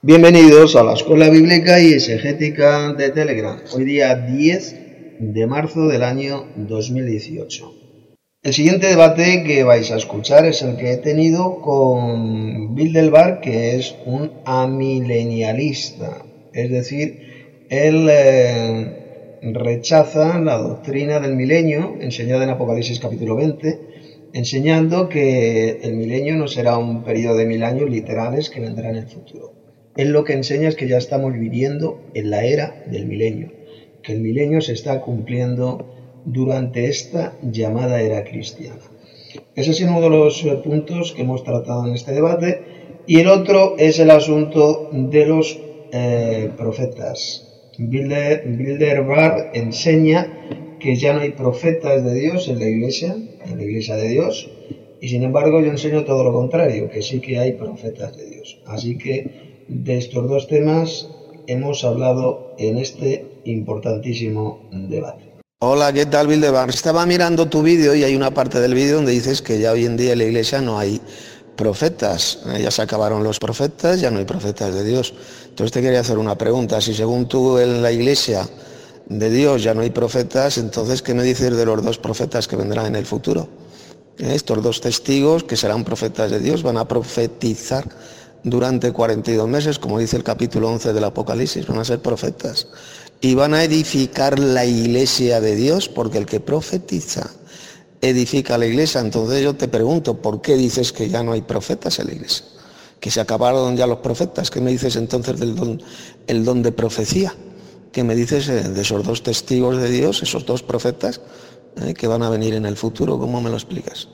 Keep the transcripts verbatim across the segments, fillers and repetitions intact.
Bienvenidos a la Escuela Bíblica y Exegética de Telegram. Hoy día diez de marzo del año dos mil dieciocho. El siguiente debate que vais a escuchar es el que he tenido con Bilderberg, que es un amilenialista. Es decir, él eh, rechaza la doctrina del milenio enseñada en Apocalipsis capítulo veinte, enseñando que el milenio no será un periodo de mil años literales que vendrá en el futuro. Él lo que enseña es que ya estamos viviendo en la era del milenio, que el milenio se está cumpliendo durante esta llamada era cristiana. Ese es uno de los puntos que hemos tratado en este debate. Y el otro es el asunto de los eh, profetas. Bilder, Bilderberg enseña que ya no hay profetas de Dios en la iglesia, en la iglesia de Dios, y sin embargo yo enseño todo lo contrario, que sí que hay profetas de Dios. Así que de estos dos temas hemos hablado en este importantísimo debate. Hola, ¿qué tal, Bilderberg? Estaba mirando tu vídeo y hay una parte del vídeo donde dices que ya hoy en día en la iglesia no hay profetas. Ya se acabaron los profetas, ya no hay profetas de Dios. Entonces te quería hacer una pregunta. Si según tú en la iglesia de Dios ya no hay profetas, entonces ¿qué me dices de los dos profetas que vendrán en el futuro? Estos dos testigos que serán profetas de Dios van a profetizar durante cuarenta y dos meses, como dice el capítulo once del Apocalipsis, van a ser profetas. Y van a edificar la iglesia de Dios, porque el que profetiza edifica la iglesia. Entonces yo te pregunto, ¿por qué dices que ya no hay profetas en la iglesia? Que se acabaron ya los profetas. ¿Qué me dices entonces del don, el don de profecía? ¿Qué me dices de esos dos testigos de Dios, esos dos profetas eh, que van a venir en el futuro? ¿Cómo me lo explicas?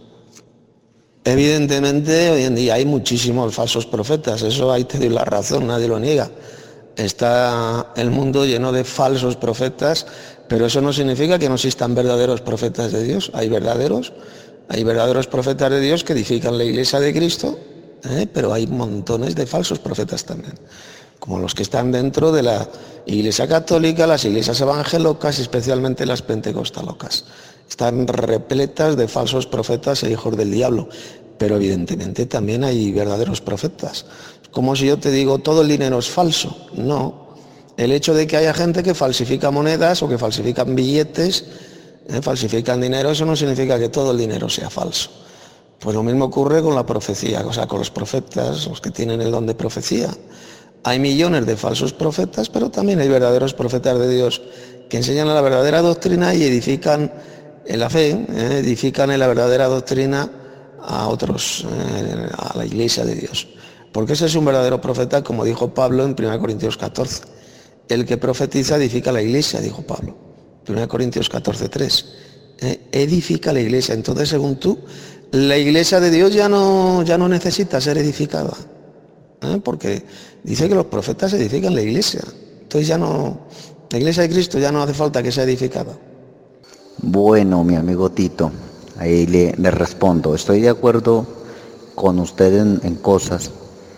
Evidentemente hoy en día hay muchísimos falsos profetas, eso ahí te doy la razón, nadie lo niega. Está el mundo lleno de falsos profetas, pero eso no significa que no existan verdaderos profetas de Dios. Hay verdaderos, hay verdaderos profetas de Dios que edifican la iglesia de Cristo, ¿eh? Pero hay montones de falsos profetas también, como los que están dentro de la iglesia católica, las iglesias evangelocas y especialmente las pentecostalocas. Están repletas de falsos profetas e hijos del diablo, pero evidentemente también hay verdaderos profetas. Como si yo te digo, todo el dinero es falso. No. El hecho de que haya gente que falsifica monedas o que falsifican billetes, eh, falsifican dinero, eso no significa que todo el dinero sea falso. Pues lo mismo ocurre con la profecía, o sea, con los profetas, los que tienen el don de profecía. Hay millones de falsos profetas, pero también hay verdaderos profetas de Dios que enseñan la verdadera doctrina y edifican en la fe, eh, edifican en la verdadera doctrina a otros, eh, a la iglesia de Dios. Porque ese es un verdadero profeta, como dijo Pablo en primera Corintios catorce. El que profetiza edifica la iglesia, dijo Pablo. primera Corintios catorce, tres. Eh, edifica la iglesia. Entonces, según tú, la iglesia de Dios ya no, ya no necesita ser edificada. ¿eh? Porque dice que los profetas edifican la iglesia. Entonces ya no, la iglesia de Cristo ya no hace falta que sea edificada. Bueno, mi amigo Tito, ahí le, le respondo. Estoy de acuerdo con usted en, en cosas.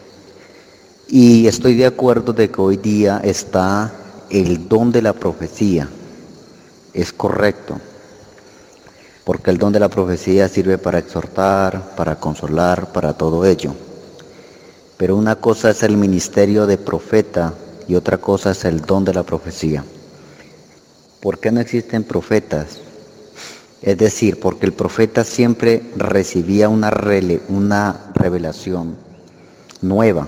Y estoy de acuerdo de que hoy día está el don de la profecía. Es correcto. Porque el don de la profecía sirve para exhortar, para consolar, para todo ello. Pero una cosa es el ministerio de profeta y otra cosa es el don de la profecía. ¿Por qué no existen profetas? Es decir, porque el profeta siempre recibía una, rele, una revelación nueva.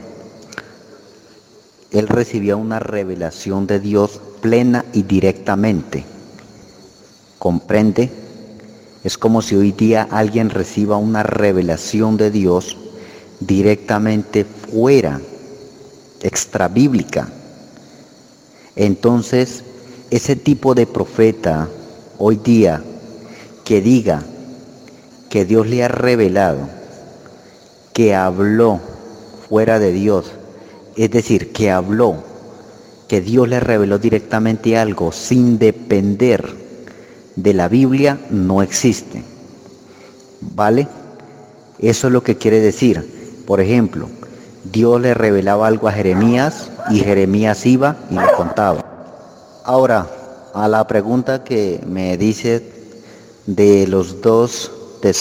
Él recibía una revelación de Dios plena y directamente. ¿Comprende? Es como si hoy día alguien reciba una revelación de Dios directamente fuera, extrabíblica. Entonces, ese tipo de profeta hoy día que diga que Dios le ha revelado, que habló fuera de Dios, es decir, que habló, que Dios le reveló directamente algo sin depender de la Biblia, no existe. ¿Vale? Eso es lo que quiere decir. Por ejemplo, Dios le revelaba algo a Jeremías y Jeremías iba y le contaba. Ahora, a la pregunta que me dice de los dos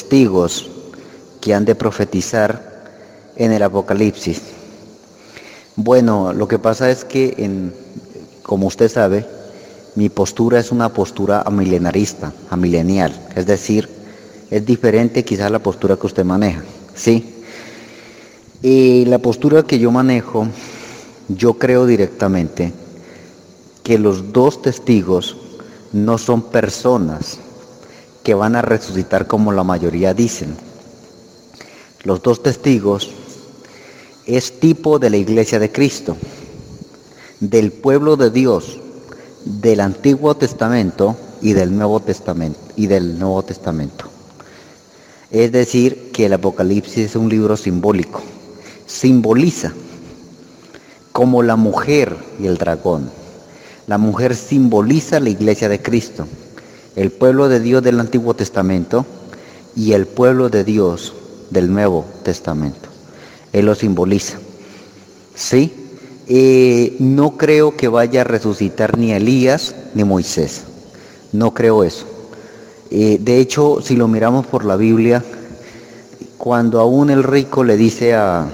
testigos que han de profetizar en el Apocalipsis. Bueno, lo que pasa es que, en, como usted sabe, mi postura es una postura amilenarista, amilenial, es decir, es diferente quizás a la postura que usted maneja, ¿sí? Y la postura que yo manejo, yo creo directamente que los dos testigos no son personas que van a resucitar como la mayoría dicen. Los dos testigos es tipo de la Iglesia de Cristo, del pueblo de Dios, del Antiguo Testamento y del Nuevo Testamento y del Nuevo Testamento. Es decir, que el Apocalipsis es un libro simbólico, simboliza como la mujer y el dragón. La mujer simboliza la Iglesia de Cristo, el pueblo de Dios del Antiguo Testamento y el pueblo de Dios del Nuevo Testamento. Él lo simboliza, ¿sí? Eh, no creo que vaya a resucitar ni Elías ni Moisés, no creo eso. Eh, de hecho, si lo miramos por la Biblia, cuando aún el rico le dice a,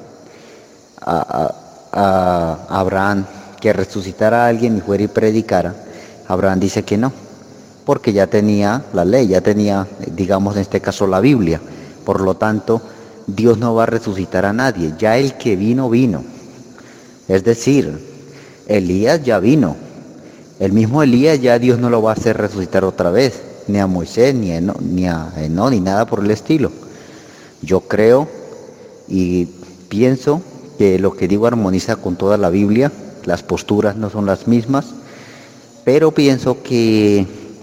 a, a, a Abraham que resucitara a alguien y fuera y predicara, Abraham dice que no, porque ya tenía la ley, ya tenía, digamos en este caso, la Biblia. Por lo tanto, Dios no va a resucitar a nadie, ya el que vino, vino. Es decir, Elías ya vino, el mismo Elías ya Dios no lo va a hacer resucitar otra vez, ni a Moisés, ni a Eno, ni a Eno, ni nada por el estilo. Yo creo y pienso que lo que digo armoniza con toda la Biblia, las posturas no son las mismas, pero pienso que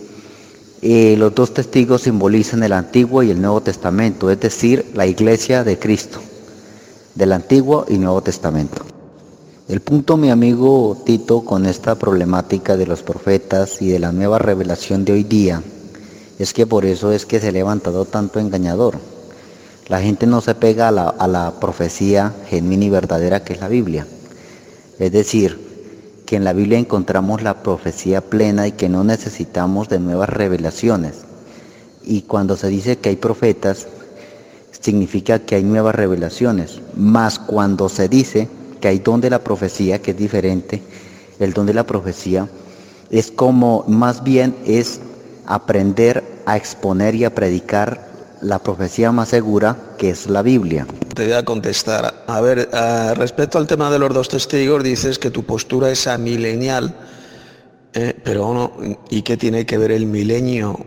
eh, los dos testigos simbolizan el Antiguo y el Nuevo Testamento, es decir, la Iglesia de Cristo, del Antiguo y Nuevo Testamento. El punto, mi amigo Tito, con esta problemática de los profetas y de la nueva revelación de hoy día, es que por eso es que se ha levantado tanto engañador. La gente no se pega a la, a la profecía genuina y verdadera que es la Biblia. Es decir, que en la Biblia encontramos la profecía plena y que no necesitamos de nuevas revelaciones. Y cuando se dice que hay profetas, significa que hay nuevas revelaciones. Más cuando se dice que hay don de la profecía, que es diferente, el don de la profecía es como, más bien es aprender a exponer y a predicar la profecía más segura, que es la Biblia. Te voy a contestar. A ver, uh, respecto al tema de los dos testigos, dices que tu postura es amilenial, eh, pero no, ¿y qué tiene que ver el milenio?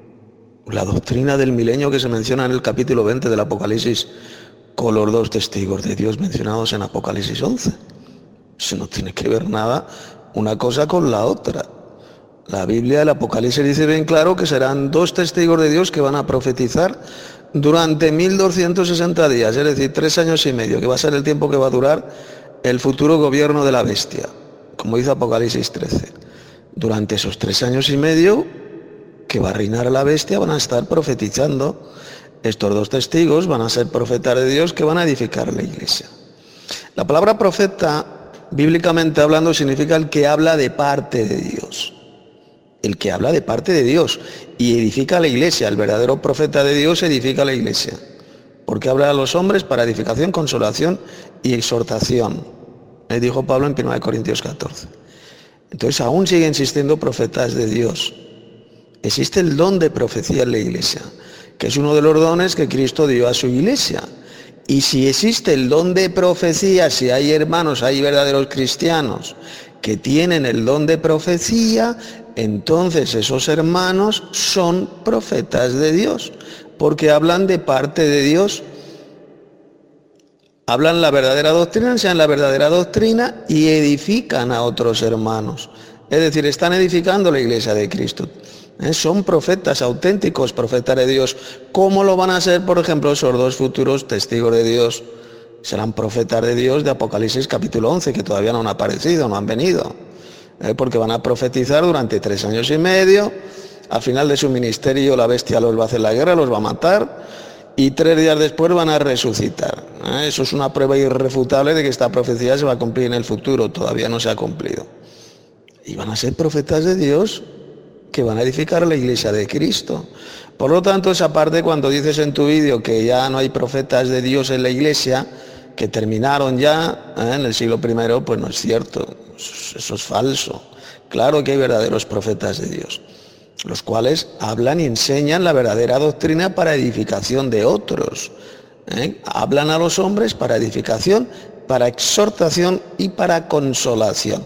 La doctrina del milenio que se menciona en el capítulo veinte del Apocalipsis con los dos testigos de Dios mencionados en Apocalipsis once. Eso no tiene que ver nada una cosa con la otra. La Biblia, el Apocalipsis dice bien claro que serán dos testigos de Dios que van a profetizar durante mil doscientos sesenta días, es decir, tres años y medio, que va a ser el tiempo que va a durar el futuro gobierno de la bestia, como dice Apocalipsis trece. Durante esos tres años y medio que va a reinar la bestia van a estar profetizando. Estos dos testigos van a ser profetas de Dios que van a edificar la iglesia. La palabra profeta, bíblicamente hablando, significa el que habla de parte de Dios. El que habla de parte de Dios y edifica la iglesia. El verdadero profeta de Dios edifica la iglesia, porque habla a los hombres para edificación, consolación y exhortación. Le dijo Pablo en primera de Corintios catorce. Entonces aún siguen existiendo profetas de Dios. Existe el don de profecía en la iglesia, que es uno de los dones que Cristo dio a su iglesia. Y si existe el don de profecía, si hay hermanos, hay verdaderos cristianos que tienen el don de profecía, entonces esos hermanos son profetas de Dios, porque hablan de parte de Dios, hablan la verdadera doctrina, enseñan la verdadera doctrina y edifican a otros hermanos. Es decir, están edificando la iglesia de Cristo. ¿Eh? Son profetas, auténticos profetas de Dios. ¿Cómo lo van a ser, por ejemplo, esos dos futuros testigos de Dios? Serán profetas de Dios de Apocalipsis capítulo once, que todavía no han aparecido, no han venido. ¿Eh? Porque van a profetizar durante tres años y medio. Al final de su ministerio la bestia los va a hacer la guerra, los va a matar. Y tres días después van a resucitar. ¿Eh? Eso es una prueba irrefutable de que esta profecía se va a cumplir en el futuro. Todavía no se ha cumplido. Y van a ser profetas de Dios que van a edificar la iglesia de Cristo. Por lo tanto, esa parte cuando dices en tu vídeo que ya no hay profetas de Dios en la iglesia, que terminaron ya ¿eh? en el siglo primero, pues no es cierto, eso es falso. Claro que hay verdaderos profetas de Dios, los cuales hablan y enseñan la verdadera doctrina para edificación de otros. ¿eh? Hablan a los hombres para edificación, para exhortación y para consolación.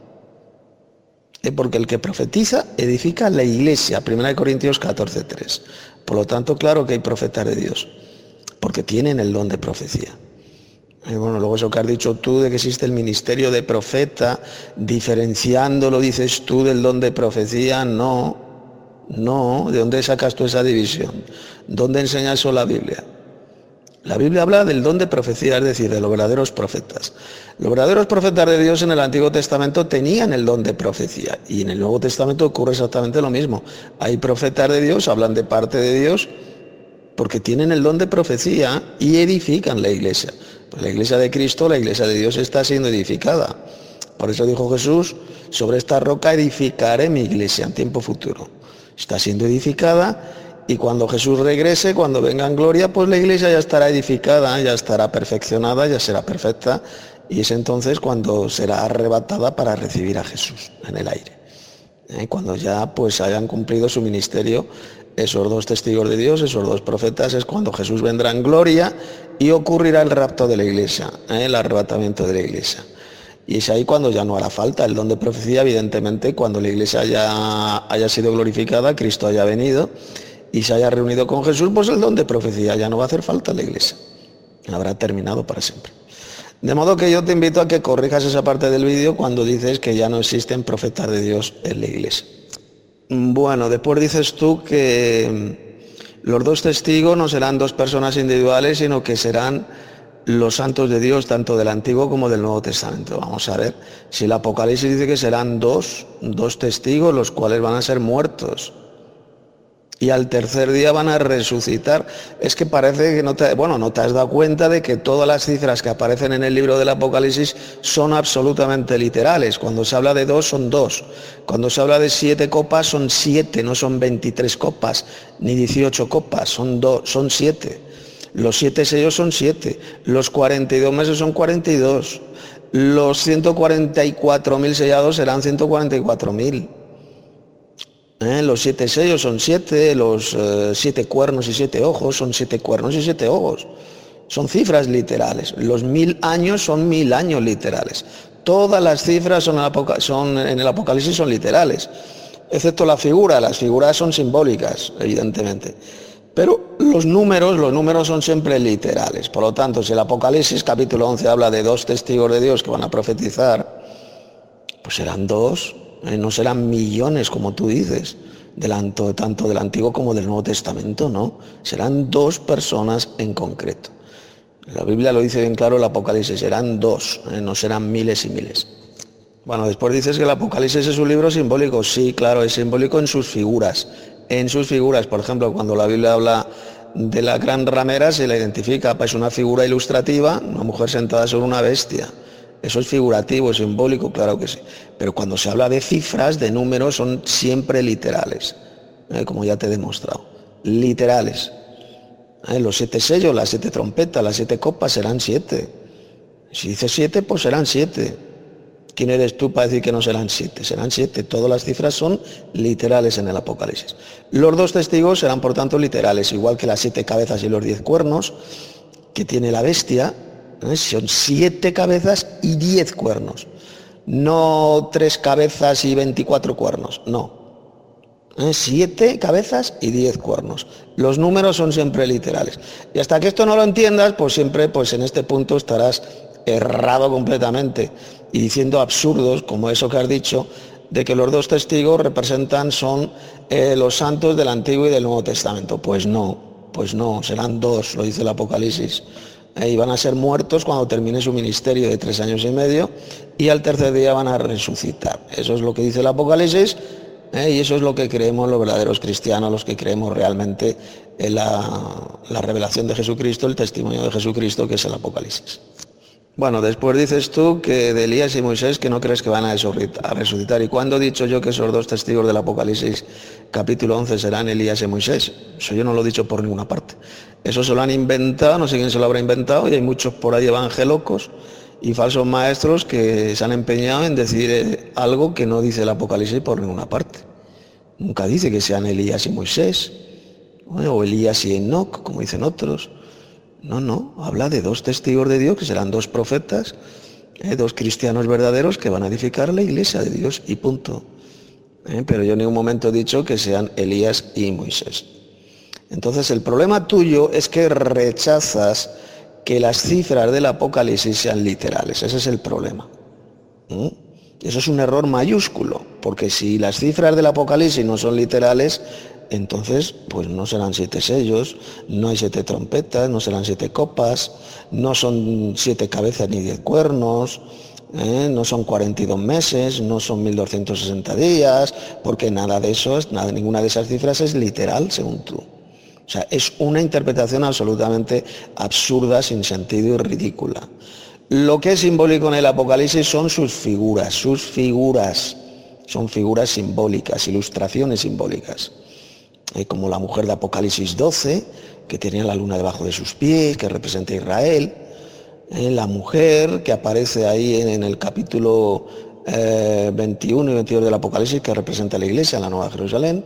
¿Eh? Porque el que profetiza edifica la iglesia, primera de Corintios catorce tres. Por lo tanto, claro que hay profetas de Dios, porque tienen el don de profecía. Y bueno, luego eso que has dicho tú de que existe el ministerio de profeta, diferenciándolo, dices tú, del don de profecía, no, no, ¿de dónde sacas tú esa división? ¿Dónde enseña eso la Biblia? La Biblia habla del don de profecía, es decir, de los verdaderos profetas. Los verdaderos profetas de Dios en el Antiguo Testamento tenían el don de profecía, y en el Nuevo Testamento ocurre exactamente lo mismo. Hay profetas de Dios, hablan de parte de Dios, porque tienen el don de profecía y edifican la iglesia. Pues la iglesia de Cristo, la iglesia de Dios está siendo edificada. Por eso dijo Jesús, sobre esta roca edificaré mi iglesia en tiempo futuro. Está siendo edificada y cuando Jesús regrese, cuando venga en gloria, pues la iglesia ya estará edificada, ya estará perfeccionada, ya será perfecta y es entonces cuando será arrebatada para recibir a Jesús en el aire. ¿Eh? Cuando ya pues hayan cumplido su ministerio esos dos testigos de Dios, esos dos profetas, es cuando Jesús vendrá en gloria y ocurrirá el rapto de la iglesia, ¿eh? el arrebatamiento de la iglesia. Y es ahí cuando ya no hará falta el don de profecía, evidentemente, cuando la iglesia ya haya sido glorificada, Cristo haya venido y se haya reunido con Jesús, pues el don de profecía ya no va a hacer falta a la iglesia. Habrá terminado para siempre. De modo que yo te invito a que corrijas esa parte del vídeo cuando dices que ya no existen profetas de Dios en la iglesia. Bueno, después dices tú que los dos testigos no serán dos personas individuales, sino que serán los santos de Dios, tanto del Antiguo como del Nuevo Testamento. Vamos a ver, si el Apocalipsis dice que serán dos, dos testigos, los cuales van a ser muertos. Y al tercer día van a resucitar. Es que parece que no te, bueno, no te has dado cuenta de que todas las cifras que aparecen en el libro del Apocalipsis son absolutamente literales. Cuando se habla de dos, son dos. Cuando se habla de siete copas, son siete, no son veintitrés copas, ni dieciocho copas, son dos, son siete. Los siete sellos son siete. Los cuarenta y dos meses son cuarenta y dos. Los ciento cuarenta y cuatro mil sellados serán ciento cuarenta y cuatro mil. ¿Eh? Los siete sellos son siete, los eh, siete cuernos y siete ojos son siete cuernos y siete ojos. Son cifras literales. Los mil años son mil años literales. Todas las cifras son, son, en el Apocalipsis son literales, excepto la figura. Las figuras son simbólicas, evidentemente. Pero los números, los números son siempre literales. Por lo tanto, si el Apocalipsis capítulo once habla de dos testigos de Dios que van a profetizar, pues serán dos. No serán millones, como tú dices, tanto, tanto del Antiguo como del Nuevo Testamento, no. Serán dos personas en concreto. La Biblia lo dice bien claro, el Apocalipsis, serán dos, ¿eh? No serán miles y miles. Bueno, después dices que el Apocalipsis es un libro simbólico. Sí, claro, es simbólico en sus figuras. En sus figuras, por ejemplo, cuando la Biblia habla de la gran ramera, se la identifica, pues una figura ilustrativa, una mujer sentada sobre una bestia. Eso es figurativo, es simbólico, claro que sí. Pero cuando se habla de cifras, de números, son siempre literales, ¿eh? Como ya te he demostrado. Literales. ¿Eh? Los siete sellos, las siete trompetas, las siete copas serán siete. Si dices siete, pues serán siete. ¿Quién eres tú para decir que no serán siete? Serán siete. Todas las cifras son literales en el Apocalipsis. Los dos testigos serán, por tanto, literales, igual que las siete cabezas y los diez cuernos que tiene la bestia. Son siete cabezas y diez cuernos, no tres cabezas y veinticuatro cuernos, no. ¿Eh? Siete cabezas y diez cuernos. Los números son siempre literales. Y hasta que esto no lo entiendas, pues siempre pues en este punto estarás errado completamente y diciendo absurdos como eso que has dicho, de que los dos testigos representan son eh, los santos del Antiguo y del Nuevo Testamento. Pues no, pues no, serán dos, lo dice el Apocalipsis. Y van a ser muertos cuando termine su ministerio de tres años y medio y al tercer día van a resucitar. Eso es lo que dice el Apocalipsis, ¿eh? Y eso es lo que creemos los verdaderos cristianos, los que creemos realmente en la, la revelación de Jesucristo, el testimonio de Jesucristo, que es el Apocalipsis. Bueno, después dices tú que de Elías y Moisés que no crees que van a resucitar. ¿Y cuándo he dicho yo que esos dos testigos del Apocalipsis capítulo once serán Elías y Moisés? Eso yo no lo he dicho por ninguna parte. Eso se lo han inventado, no sé quién se lo habrá inventado, y hay muchos por ahí evangelocos y falsos maestros que se han empeñado en decir algo que no dice el Apocalipsis por ninguna parte. Nunca dice que sean Elías y Moisés, o Elías y Enoc, como dicen otros. No, no, habla de dos testigos de Dios, que serán dos profetas, eh, dos cristianos verdaderos que van a edificar la iglesia de Dios y punto. Eh, pero yo en ningún momento he dicho que sean Elías y Moisés. Entonces el problema tuyo es que rechazas que las cifras del Apocalipsis sean literales, ese es el problema. ¿Mm? Eso es un error mayúsculo, porque si las cifras del Apocalipsis no son literales, entonces pues no serán siete sellos, no hay siete trompetas, no serán siete copas, no son siete cabezas ni diez cuernos, ¿eh? No son cuarenta y dos meses, no son mil doscientos sesenta días, porque nada de eso, es, nada, ninguna de esas cifras es literal según tú. O sea, es una interpretación absolutamente absurda, sin sentido y ridícula. Lo que es simbólico en el Apocalipsis son sus figuras, sus figuras, son figuras simbólicas, ilustraciones simbólicas. Eh, como la mujer de Apocalipsis doce, que tenía la luna debajo de sus pies, que representa a Israel. Eh, la mujer que aparece ahí en, en el capítulo eh, veintiuno y veintidós del Apocalipsis, que representa a la iglesia, la Nueva Jerusalén.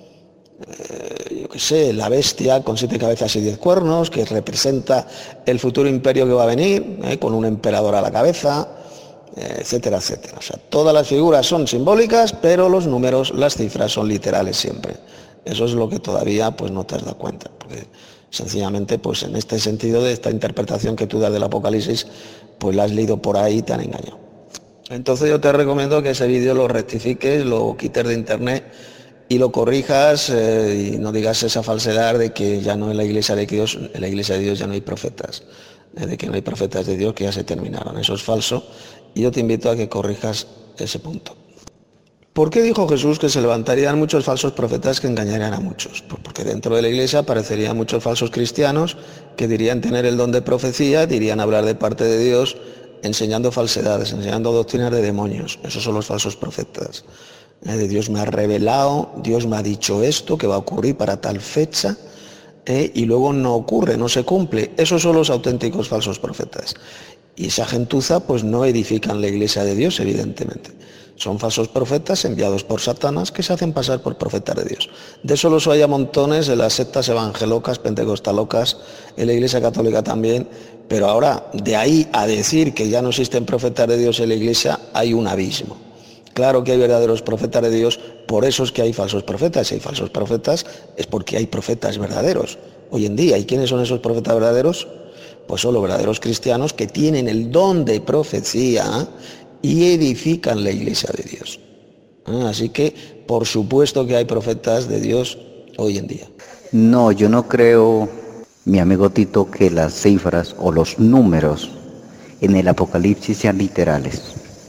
Eh, yo qué sé, la bestia con siete cabezas y diez cuernos, que representa el futuro imperio que va a venir, eh, con un emperador a la cabeza, eh, etcétera, etcétera. O sea, todas las figuras son simbólicas, pero los números, las cifras son literales siempre. Eso es lo que todavía pues no te has dado cuenta, porque sencillamente pues en este sentido de esta interpretación que tú das del Apocalipsis, pues la has leído por ahí y te han engañado. Entonces yo te recomiendo que ese vídeo lo rectifiques, lo quites de internet y lo corrijas eh, y no digas esa falsedad de que ya no en la iglesia de Dios, en la iglesia de Dios ya no hay profetas, eh, de que no hay profetas de Dios que ya se terminaron. Eso es falso y yo te invito a que corrijas ese punto. ¿Por qué dijo Jesús que se levantarían muchos falsos profetas que engañarían a muchos? Pues porque dentro de la iglesia aparecerían muchos falsos cristianos que dirían tener el don de profecía, dirían hablar de parte de Dios, enseñando falsedades, enseñando doctrinas de demonios. Esos son los falsos profetas. Eh, de Dios me ha revelado, Dios me ha dicho esto que va a ocurrir para tal fecha, eh, y luego no ocurre, no se cumple. Esos son los auténticos falsos profetas. Y esa gentuza pues no edifican la iglesia de Dios, evidentemente. Son falsos profetas enviados por Satanás que se hacen pasar por profetas de Dios. De eso los hay a montones en las sectas evangelocas, pentecostalocas, en la iglesia católica también. Pero ahora, de ahí a decir que ya no existen profetas de Dios en la iglesia, hay un abismo. Claro que hay verdaderos profetas de Dios, por eso es que hay falsos profetas. Si hay falsos profetas es porque hay profetas verdaderos. Hoy en día, ¿y quiénes son esos profetas verdaderos? Pues son los verdaderos cristianos que tienen el don de profecía y edifican la iglesia de Dios. Así que, por supuesto que hay profetas de Dios hoy en día. No, yo no creo, mi amigo Tito, que las cifras o los números en el Apocalipsis sean literales.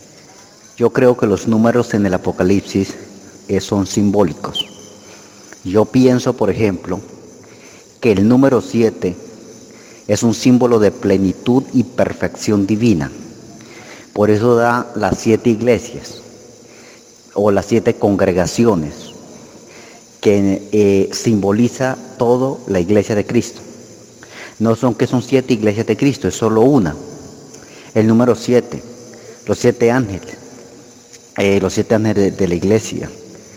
Yo creo que los números en el Apocalipsis eh, son simbólicos. Yo pienso, por ejemplo, que el número siete es un símbolo de plenitud y perfección divina. Por eso da las siete iglesias o las siete congregaciones que eh, simboliza toda la iglesia de Cristo. No son que son siete iglesias de Cristo, es solo una. El número siete, los siete ángeles, eh, los siete ángeles de, de la iglesia.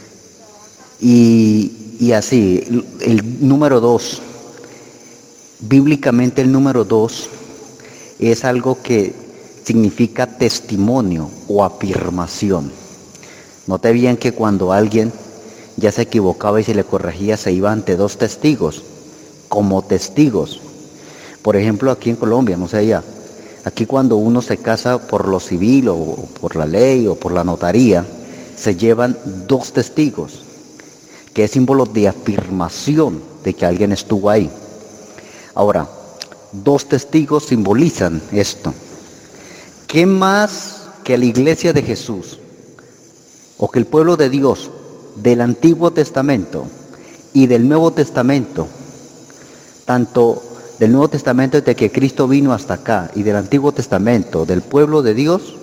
Y, y así, el, el número dos, bíblicamente el número dos es algo que significa testimonio o afirmación. Noté bien que cuando alguien ya se equivocaba y se le corregía, se iba ante dos testigos, como testigos. Por ejemplo, aquí en Colombia, no sé ya, aquí cuando uno se casa por lo civil o por la ley o por la notaría, se llevan dos testigos, que es símbolo de afirmación de que alguien estuvo ahí. Ahora, dos testigos simbolizan esto. ¿Qué más que la iglesia de Jesús o que el pueblo de Dios del Antiguo Testamento y del Nuevo Testamento, tanto del Nuevo Testamento desde que Cristo vino hasta acá y del Antiguo Testamento, del pueblo de Dios,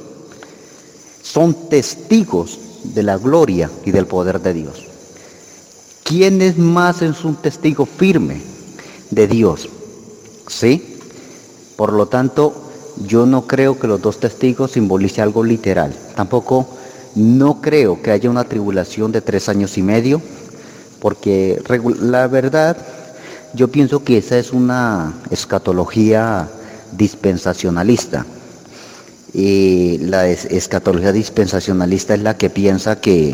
son testigos de la gloria y del poder de Dios. ¿Quién es más es un testigo firme de Dios? ¿Sí? Por lo tanto, yo no creo que los dos testigos simbolicen algo literal. Tampoco no creo que haya una tribulación de tres años y medio, porque la verdad, yo pienso que esa es una escatología dispensacionalista. Y la escatología dispensacionalista es la que piensa que,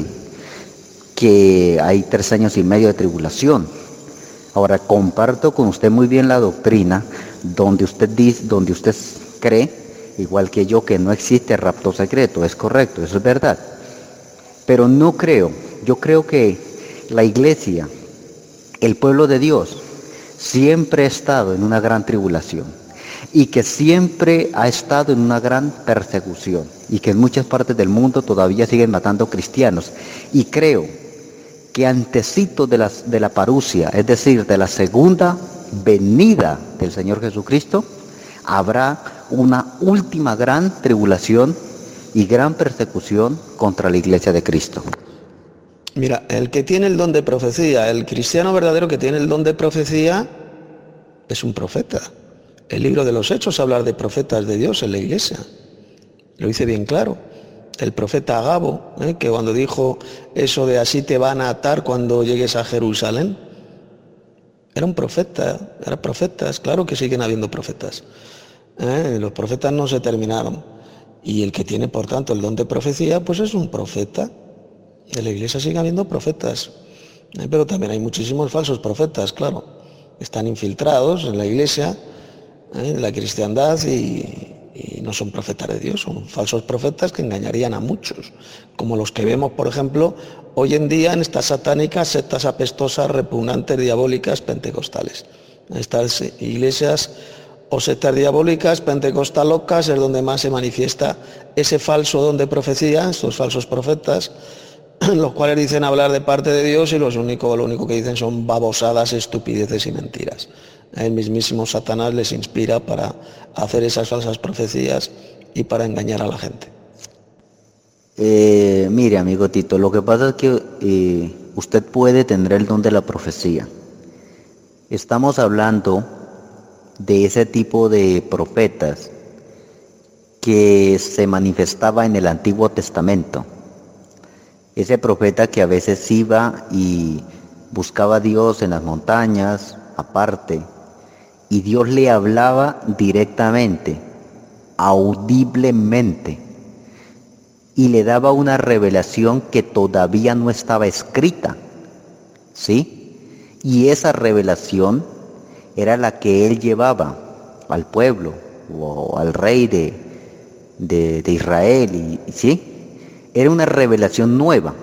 que hay tres años y medio de tribulación. Ahora, comparto con usted muy bien la doctrina donde usted dice, donde usted cree, igual que yo, que no existe rapto secreto. Es correcto, eso es verdad. Pero no creo, yo creo que la iglesia, el pueblo de Dios, siempre ha estado en una gran tribulación y que siempre ha estado en una gran persecución y que en muchas partes del mundo todavía siguen matando cristianos. Y creo que antecito de la, de la parusia, es decir, de la segunda venida del Señor Jesucristo, habrá una última gran tribulación y gran persecución contra la iglesia de Cristo. Mira, el que tiene el don de profecía, el cristiano verdadero que tiene el don de profecía, es un profeta. El libro de los Hechos habla de profetas de Dios en la iglesia. Lo dice bien claro. El profeta Agabo, ¿eh? que cuando dijo eso de así te van a atar cuando llegues a Jerusalén, era un profeta, eran profetas, claro que siguen habiendo profetas. ¿Eh? Los profetas no se terminaron. Y el que tiene, por tanto, el don de profecía, pues es un profeta. En la iglesia sigue habiendo profetas, ¿eh? pero también hay muchísimos falsos profetas, claro. Están infiltrados en la iglesia, ¿eh? en la cristiandad y... y no son profetas de Dios, son falsos profetas que engañarían a muchos, como los que vemos, por ejemplo, hoy en día en estas satánicas sectas apestosas, repugnantes, diabólicas, pentecostales. Estas iglesias o sectas diabólicas, pentecostal locas, es donde más se manifiesta ese falso don de profecía, estos falsos profetas, los cuales dicen hablar de parte de Dios y los único, lo único que dicen son babosadas, estupideces y mentiras. El mismísimo Satanás les inspira para hacer esas falsas profecías y para engañar a la gente. Eh, mire, amigo Tito, lo que pasa es que eh, usted puede tener el don de la profecía. Estamos hablando de ese tipo de profetas que se manifestaba en el Antiguo Testamento. Ese profeta que a veces iba y buscaba a Dios en las montañas, aparte, y Dios le hablaba directamente, audiblemente, y le daba una revelación que todavía no estaba escrita, ¿sí? Y esa revelación era la que él llevaba al pueblo o al rey de, de, de Israel, y, ¿sí? Era una revelación nueva.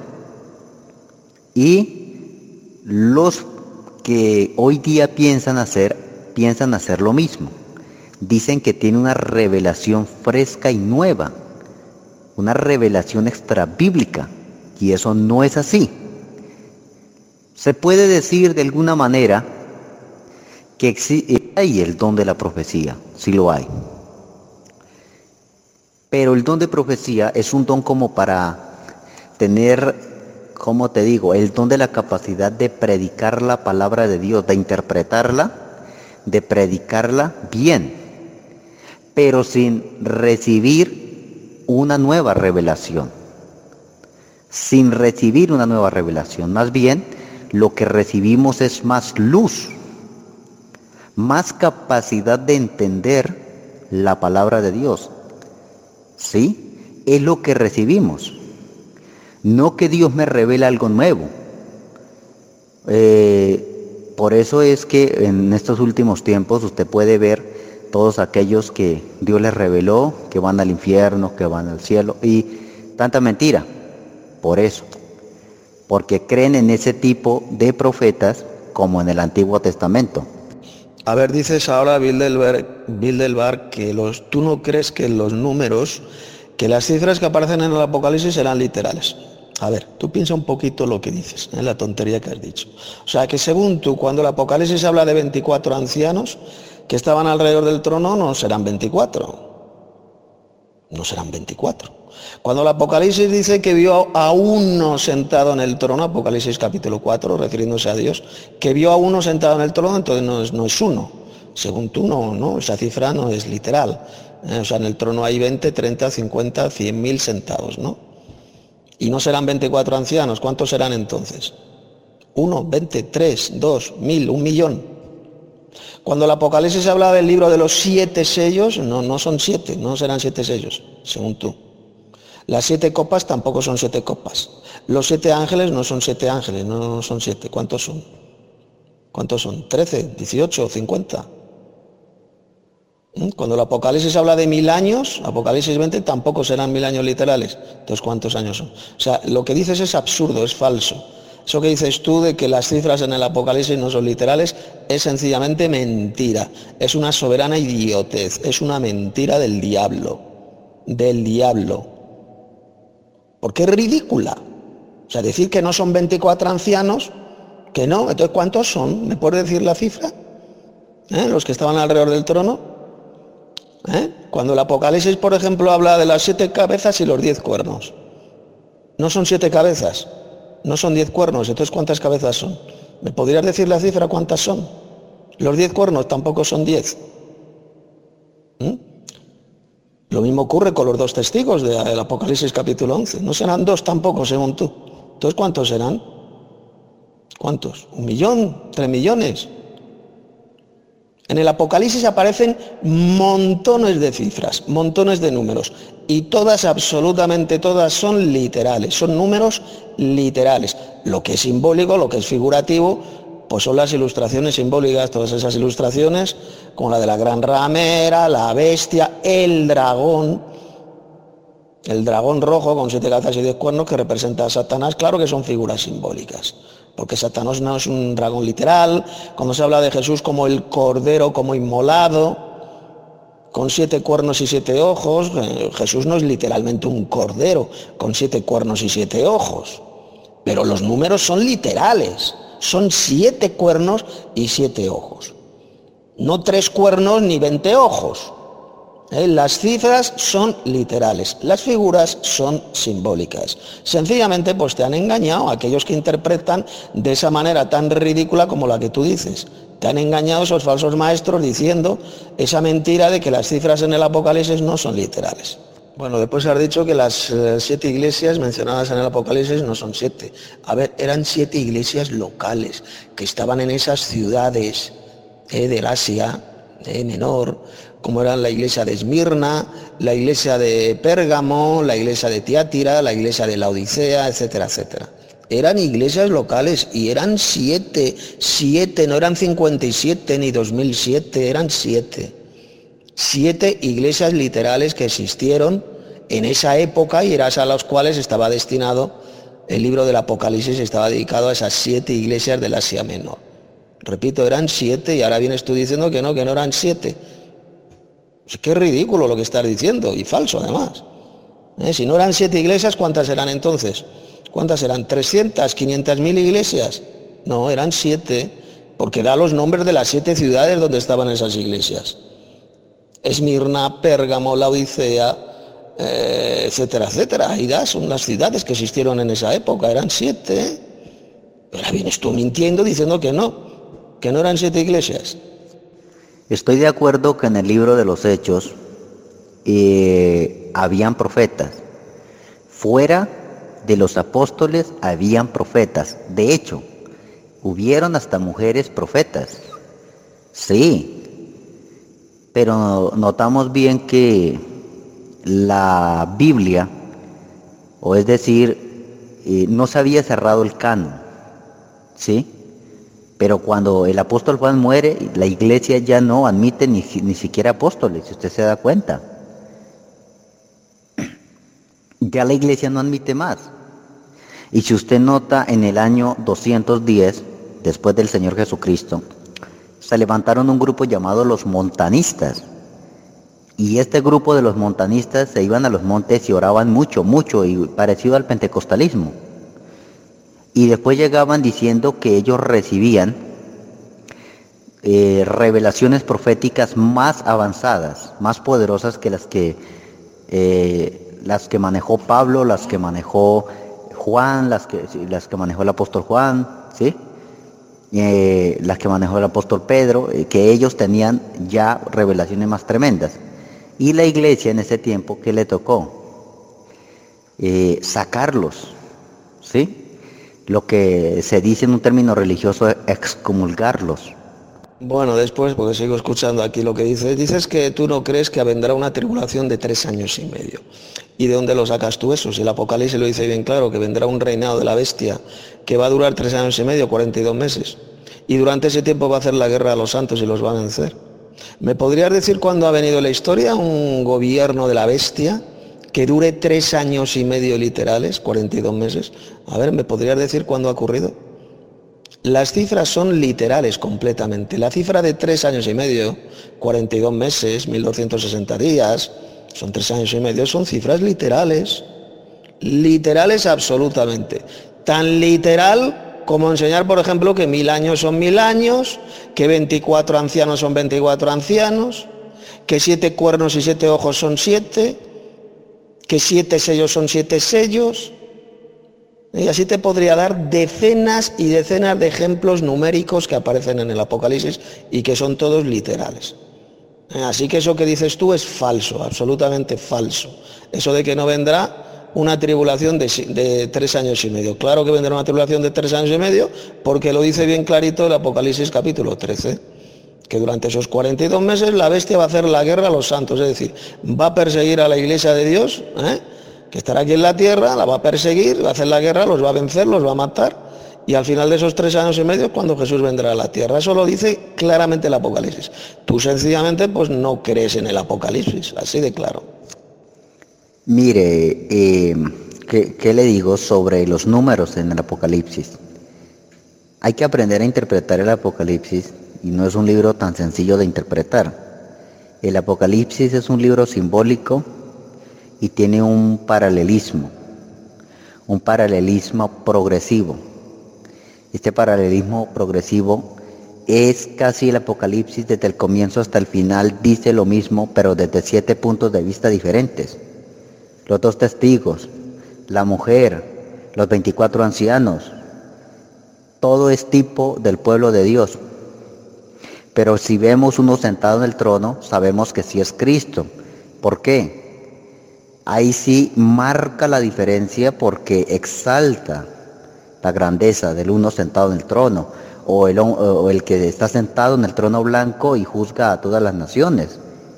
Y los que hoy día piensan hacer, piensan hacer lo mismo. Dicen que tiene una revelación fresca y nueva, una revelación extrabíblica, y eso no es así. Se puede decir de alguna manera que existe, hay el don de la profecía, sí lo hay. Pero el don de profecía es un don como para tener, como te digo, el don de la capacidad de predicar la palabra de Dios, de interpretarla, de predicarla bien, pero sin recibir una nueva revelación. Sin recibir una nueva revelación. Más bien, lo que recibimos es más luz, más capacidad de entender la palabra de Dios. ¿Sí? Es lo que recibimos. No que Dios me revele algo nuevo. Eh, por eso es que en estos últimos tiempos usted puede ver todos aquellos que Dios les reveló, que van al infierno, que van al cielo, y tanta mentira. Por eso. Porque creen en ese tipo de profetas como en el Antiguo Testamento. A ver, dices ahora, Bilderberg, Bilderberg, que los, tú no crees que los números, que las cifras que aparecen en el Apocalipsis serán literales. A ver, tú piensa un poquito lo que dices, ¿eh? La tontería que has dicho. O sea, que según tú, cuando el Apocalipsis habla de veinticuatro ancianos que estaban alrededor del trono, no serán veinticuatro. No serán veinticuatro. Cuando el Apocalipsis dice que vio a uno sentado en el trono, Apocalipsis capítulo cuatro, refiriéndose a Dios, que vio a uno sentado en el trono, entonces no es, no es uno. Según tú, no, no, esa cifra no es literal. Eh, o sea, en el trono hay veinte, treinta, cincuenta, cien mil sentados, ¿no? Y no serán veinticuatro ancianos. ¿Cuántos serán entonces? Uno, veinte, tres, dos, mil, un millón. Cuando el Apocalipsis habla del libro de los siete sellos, no, no son siete, no serán siete sellos, según tú. Las siete copas tampoco son siete copas. Los siete ángeles no son siete ángeles, no son siete. ¿Cuántos son? ¿Cuántos son? ¿trece, dieciocho, cincuenta? Cuando el Apocalipsis habla de mil años, Apocalipsis veinte, tampoco serán mil años literales. Entonces, ¿cuántos años son? O sea, lo que dices es absurdo, es falso. Eso que dices tú de que las cifras en el Apocalipsis no son literales es sencillamente mentira. Es una soberana idiotez, es una mentira del diablo. Del diablo. Porque es ridícula. O sea, decir que no son veinticuatro ancianos, que no, entonces ¿cuántos son? ¿Me puedes decir la cifra? ¿Eh? Los que estaban alrededor del trono. ¿Eh? Cuando el Apocalipsis, por ejemplo, habla de las siete cabezas y los diez cuernos, no son siete cabezas, no son diez cuernos, entonces ¿cuántas cabezas son? ¿Me podrías decir la cifra cuántas son? Los diez cuernos tampoco son diez. ¿Mm? Lo mismo ocurre con los dos testigos del Apocalipsis capítulo once, no serán dos tampoco según tú. Entonces ¿cuántos serán? ¿Cuántos? ¿Un millón? ¿Tres millones? En el Apocalipsis aparecen montones de cifras, montones de números, y todas, absolutamente todas, son literales, son números literales. Lo que es simbólico, lo que es figurativo, pues son las ilustraciones simbólicas, todas esas ilustraciones, como la de la gran ramera, la bestia, el dragón, el dragón rojo con siete cabezas y diez cuernos que representa a Satanás, claro que son figuras simbólicas. Porque Satanás no es un dragón literal. Cuando se habla de Jesús como el cordero, como inmolado, con siete cuernos y siete ojos, Jesús no es literalmente un cordero con siete cuernos y siete ojos. Pero los números son literales. Son siete cuernos y siete ojos. No tres cuernos ni veinte ojos. ¿Eh? Las cifras son literales, las figuras son simbólicas. Sencillamente pues te han engañado aquellos que interpretan de esa manera tan ridícula como la que tú dices. Te han engañado esos falsos maestros diciendo esa mentira de que las cifras en el Apocalipsis no son literales. Bueno, después has dicho que las eh, siete iglesias mencionadas en el Apocalipsis no son siete. A ver, eran siete iglesias locales que estaban en esas ciudades eh, del Asia eh, Menor, como eran la iglesia de Esmirna, la iglesia de Pérgamo, la iglesia de Tiátira, la iglesia de Laodicea, etcétera, etcétera. Eran iglesias locales y eran siete, siete, no eran cincuenta y siete ni dos mil siete, eran siete. Siete iglesias literales que existieron en esa época y eran a las cuales estaba destinado el libro del Apocalipsis, estaba dedicado a esas siete iglesias del Asia Menor. Repito, eran siete y ahora vienes tú diciendo que no, que no eran siete. Es que es ridículo lo que estás diciendo y falso además. ¿Eh? Si no eran siete iglesias, ¿cuántas eran entonces? ¿Cuántas eran? ¿trescientas, quinientas mil iglesias? No, eran siete, porque da los nombres de las siete ciudades donde estaban esas iglesias. Esmirna, Pérgamo, Laodicea, eh, etcétera, etcétera. Ahí da, son las ciudades que existieron en esa época, eran siete. Pero ahora vienes tú mintiendo diciendo que no, que no eran siete iglesias. Estoy de acuerdo que en el libro de los Hechos eh, habían profetas. Fuera de los apóstoles habían profetas. De hecho, hubieron hasta mujeres profetas. Sí, pero notamos bien que la Biblia, o es decir, eh, no se había cerrado el canon. ¿Sí? Pero cuando el apóstol Juan muere, la iglesia ya no admite ni, ni siquiera apóstoles, si usted se da cuenta. Ya la iglesia no admite más. Y si usted nota, en el año doscientos diez, después del Señor Jesucristo, se levantaron un grupo llamado los montanistas. Y este grupo de los montanistas se iban a los montes y oraban mucho, mucho, y parecido al pentecostalismo. Y después llegaban diciendo que ellos recibían eh, revelaciones proféticas más avanzadas, más poderosas que las que, eh, las que manejó Pablo, las que manejó Juan, las que, las que manejó el apóstol Juan, ¿sí? Eh, las que manejó el apóstol Pedro, eh, que ellos tenían ya revelaciones más tremendas. Y la iglesia en ese tiempo, ¿qué le tocó? Eh, sacarlos, ¿sí? Lo que se dice en un término religioso es excomulgarlos. Bueno, después, porque sigo escuchando aquí lo que dices, dices que tú no crees que vendrá una tribulación de tres años y medio. ¿Y de dónde lo sacas tú eso? Si el Apocalipsis lo dice bien claro, que vendrá un reinado de la bestia que va a durar tres años y medio, cuarenta y dos meses. Y durante ese tiempo va a hacer la guerra a los santos y los va a vencer. ¿Me podrías decir cuándo ha venido en la historia un gobierno de la bestia que dure tres años y medio literales, cuarenta y dos meses? A ver, ¿me podrías decir cuándo ha ocurrido? Las cifras son literales completamente. La cifra de tres años y medio, cuarenta y dos meses, mil doscientos sesenta días, son tres años y medio, son cifras literales. Literales absolutamente. Tan literal como enseñar, por ejemplo, que mil años son mil años, que veinticuatro ancianos son veinticuatro ancianos, que siete cuernos y siete ojos son siete, que siete sellos son siete sellos. Y así te podría dar decenas y decenas de ejemplos numéricos que aparecen en el Apocalipsis y que son todos literales. Así que eso que dices tú es falso, absolutamente falso. Eso de que no vendrá una tribulación de, de tres años y medio. Claro que vendrá una tribulación de tres años y medio porque lo dice bien clarito el Apocalipsis capítulo trece. Que durante esos cuarenta y dos meses la bestia va a hacer la guerra a los santos, es decir, va a perseguir a la iglesia de Dios, ¿eh? que estará aquí en la tierra, la va a perseguir, va a hacer la guerra, los va a vencer, los va a matar, y al final de esos tres años y medio es cuando Jesús vendrá a la tierra. Eso lo dice claramente el Apocalipsis. Tú sencillamente pues no crees en el Apocalipsis, así de claro. Mire, eh, ¿qué, ¿qué le digo sobre los números en el Apocalipsis? Hay que aprender a interpretar el Apocalipsis y no es un libro tan sencillo de interpretar. El Apocalipsis es un libro simbólico y tiene un paralelismo, un paralelismo progresivo. Este paralelismo progresivo es casi el Apocalipsis desde el comienzo hasta el final, dice lo mismo, pero desde siete puntos de vista diferentes. Los dos testigos, la mujer, los veinticuatro ancianos, todo es tipo del pueblo de Dios. Pero si vemos uno sentado en el trono, sabemos que sí es Cristo. ¿Por qué? Ahí sí marca la diferencia porque exalta la grandeza del uno sentado en el trono, o el, o el que está sentado en el trono blanco y juzga a todas las naciones,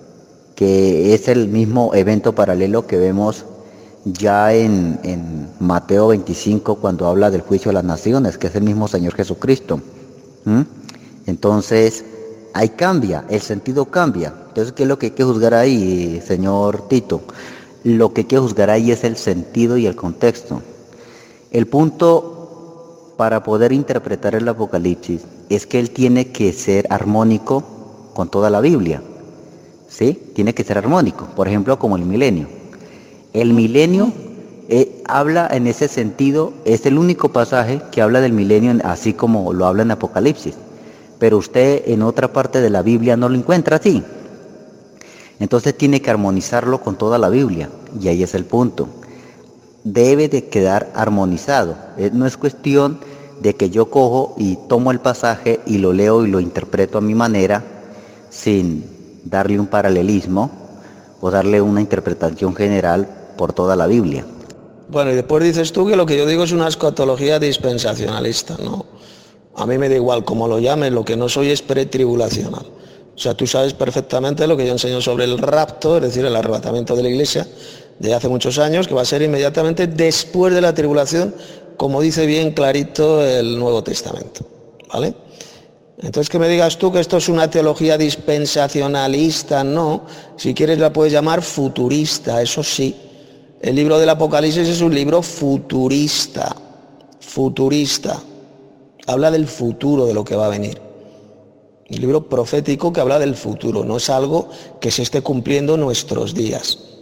que es el mismo evento paralelo que vemos ya en, en Mateo veinticinco cuando habla del juicio de las naciones, que es el mismo Señor Jesucristo. ¿Mm? Entonces, ahí cambia, el sentido cambia. Entonces, ¿qué es lo que hay que juzgar ahí, señor Tito? Lo que hay que juzgar ahí es el sentido y el contexto. El punto para poder interpretar el Apocalipsis es que él tiene que ser armónico con toda la Biblia, ¿sí? Tiene que ser armónico, por ejemplo, como el milenio. El milenio eh, habla en ese sentido, es el único pasaje que habla del milenio así como lo habla en Apocalipsis, pero usted en otra parte de la Biblia no lo encuentra así. Entonces tiene que armonizarlo con toda la Biblia, y ahí es el punto. Debe de quedar armonizado. No es cuestión de que yo cojo y tomo el pasaje y lo leo y lo interpreto a mi manera, sin darle un paralelismo o darle una interpretación general por toda la Biblia. Bueno, y después dices tú que lo que yo digo es una escatología dispensacionalista, ¿no? A mí me da igual cómo lo llames, lo que no soy es pretribulacional. O sea, tú sabes perfectamente lo que yo enseño sobre el rapto, es decir, el arrebatamiento de la iglesia, de hace muchos años, que va a ser inmediatamente después de la tribulación, como dice bien clarito el Nuevo Testamento, ¿vale? Entonces, que me digas tú que esto es una teología dispensacionalista, no. Si quieres la puedes llamar futurista, eso sí. El libro del Apocalipsis es un libro futurista, futurista. Habla del futuro, de lo que va a venir. Un libro profético que habla del futuro, no es algo que se esté cumpliendo en nuestros días.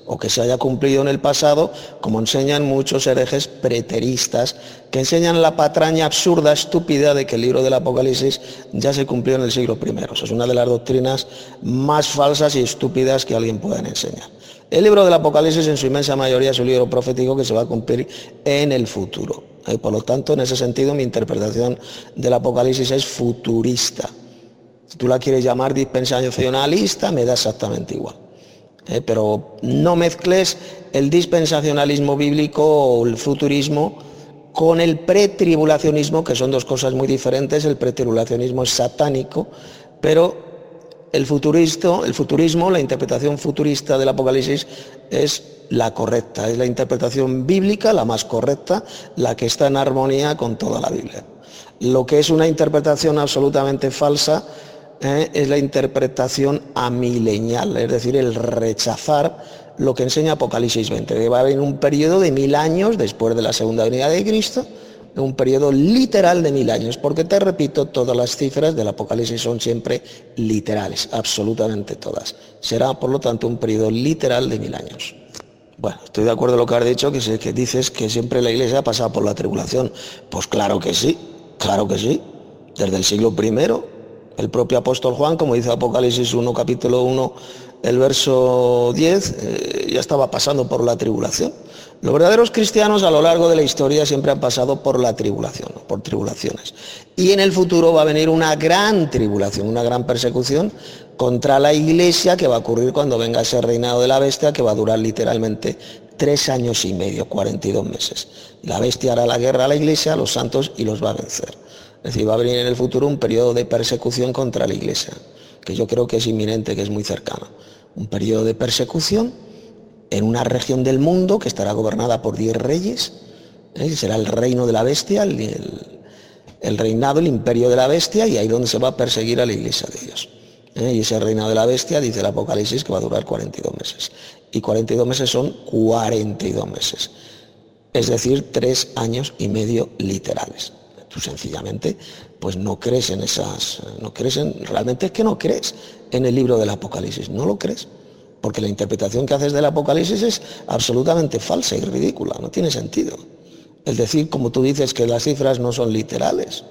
o que se haya cumplido en el pasado, como enseñan muchos herejes preteristas, que enseñan la patraña absurda, estúpida, de que el libro del Apocalipsis ya se cumplió en el siglo primero. Eso es una de las doctrinas más falsas y estúpidas que alguien pueda enseñar. El libro del Apocalipsis en su inmensa mayoría es un libro profético que se va a cumplir en el futuro. Y por lo tanto, en ese sentido, mi interpretación del Apocalipsis es futurista. Si tú la quieres llamar dispensacionalista, me da exactamente igual. Eh, pero no mezcles el dispensacionalismo bíblico o el futurismo con el pretribulacionismo, que son dos cosas muy diferentes. El pretribulacionismo es satánico, pero el futurismo, el futurismo, la interpretación futurista del Apocalipsis es la correcta, es la interpretación bíblica, la más correcta, la que está en armonía con toda la Biblia. Lo que es una interpretación absolutamente falsa Eh, es la interpretación amilenial, es decir, el rechazar lo que enseña Apocalipsis veinte, que va a haber un periodo de mil años después de la segunda venida de Cristo, un periodo literal de mil años, porque te repito, todas las cifras del Apocalipsis son siempre literales, absolutamente todas. Será, por lo tanto, un periodo literal de mil años. Bueno, estoy de acuerdo con lo que has dicho, que, que dices que siempre la Iglesia ha pasado por la tribulación. Pues claro que sí, claro que sí, desde el siglo primero. El propio apóstol Juan, como dice Apocalipsis uno, capítulo uno, el verso diez, eh, ya estaba pasando por la tribulación. Los verdaderos cristianos a lo largo de la historia siempre han pasado por la tribulación, por tribulaciones. Y en el futuro va a venir una gran tribulación, una gran persecución contra la Iglesia, que va a ocurrir cuando venga ese reinado de la bestia, que va a durar literalmente tres años y medio, cuarenta y dos meses. La bestia hará la guerra a la Iglesia, a los santos, y los va a vencer. Es decir, va a venir en el futuro un periodo de persecución contra la Iglesia, que yo creo que es inminente, que es muy cercano. Un periodo de persecución en una región del mundo que estará gobernada por diez reyes, ¿eh? Será el reino de la bestia, el, el, el reinado, el imperio de la bestia, y ahí donde se va a perseguir a la Iglesia de Dios. ¿eh? Y ese reinado de la bestia, dice el Apocalipsis, que va a durar cuarenta y dos meses. Y cuarenta y dos meses son cuarenta y dos meses. Es decir, tres años y medio literales. Tú sencillamente pues no crees en esas, no crees en, realmente es que no crees en el libro del Apocalipsis, no lo crees, porque la interpretación que haces del Apocalipsis es absolutamente falsa y ridícula, no tiene sentido. El decir, como tú dices, que las cifras no son literales.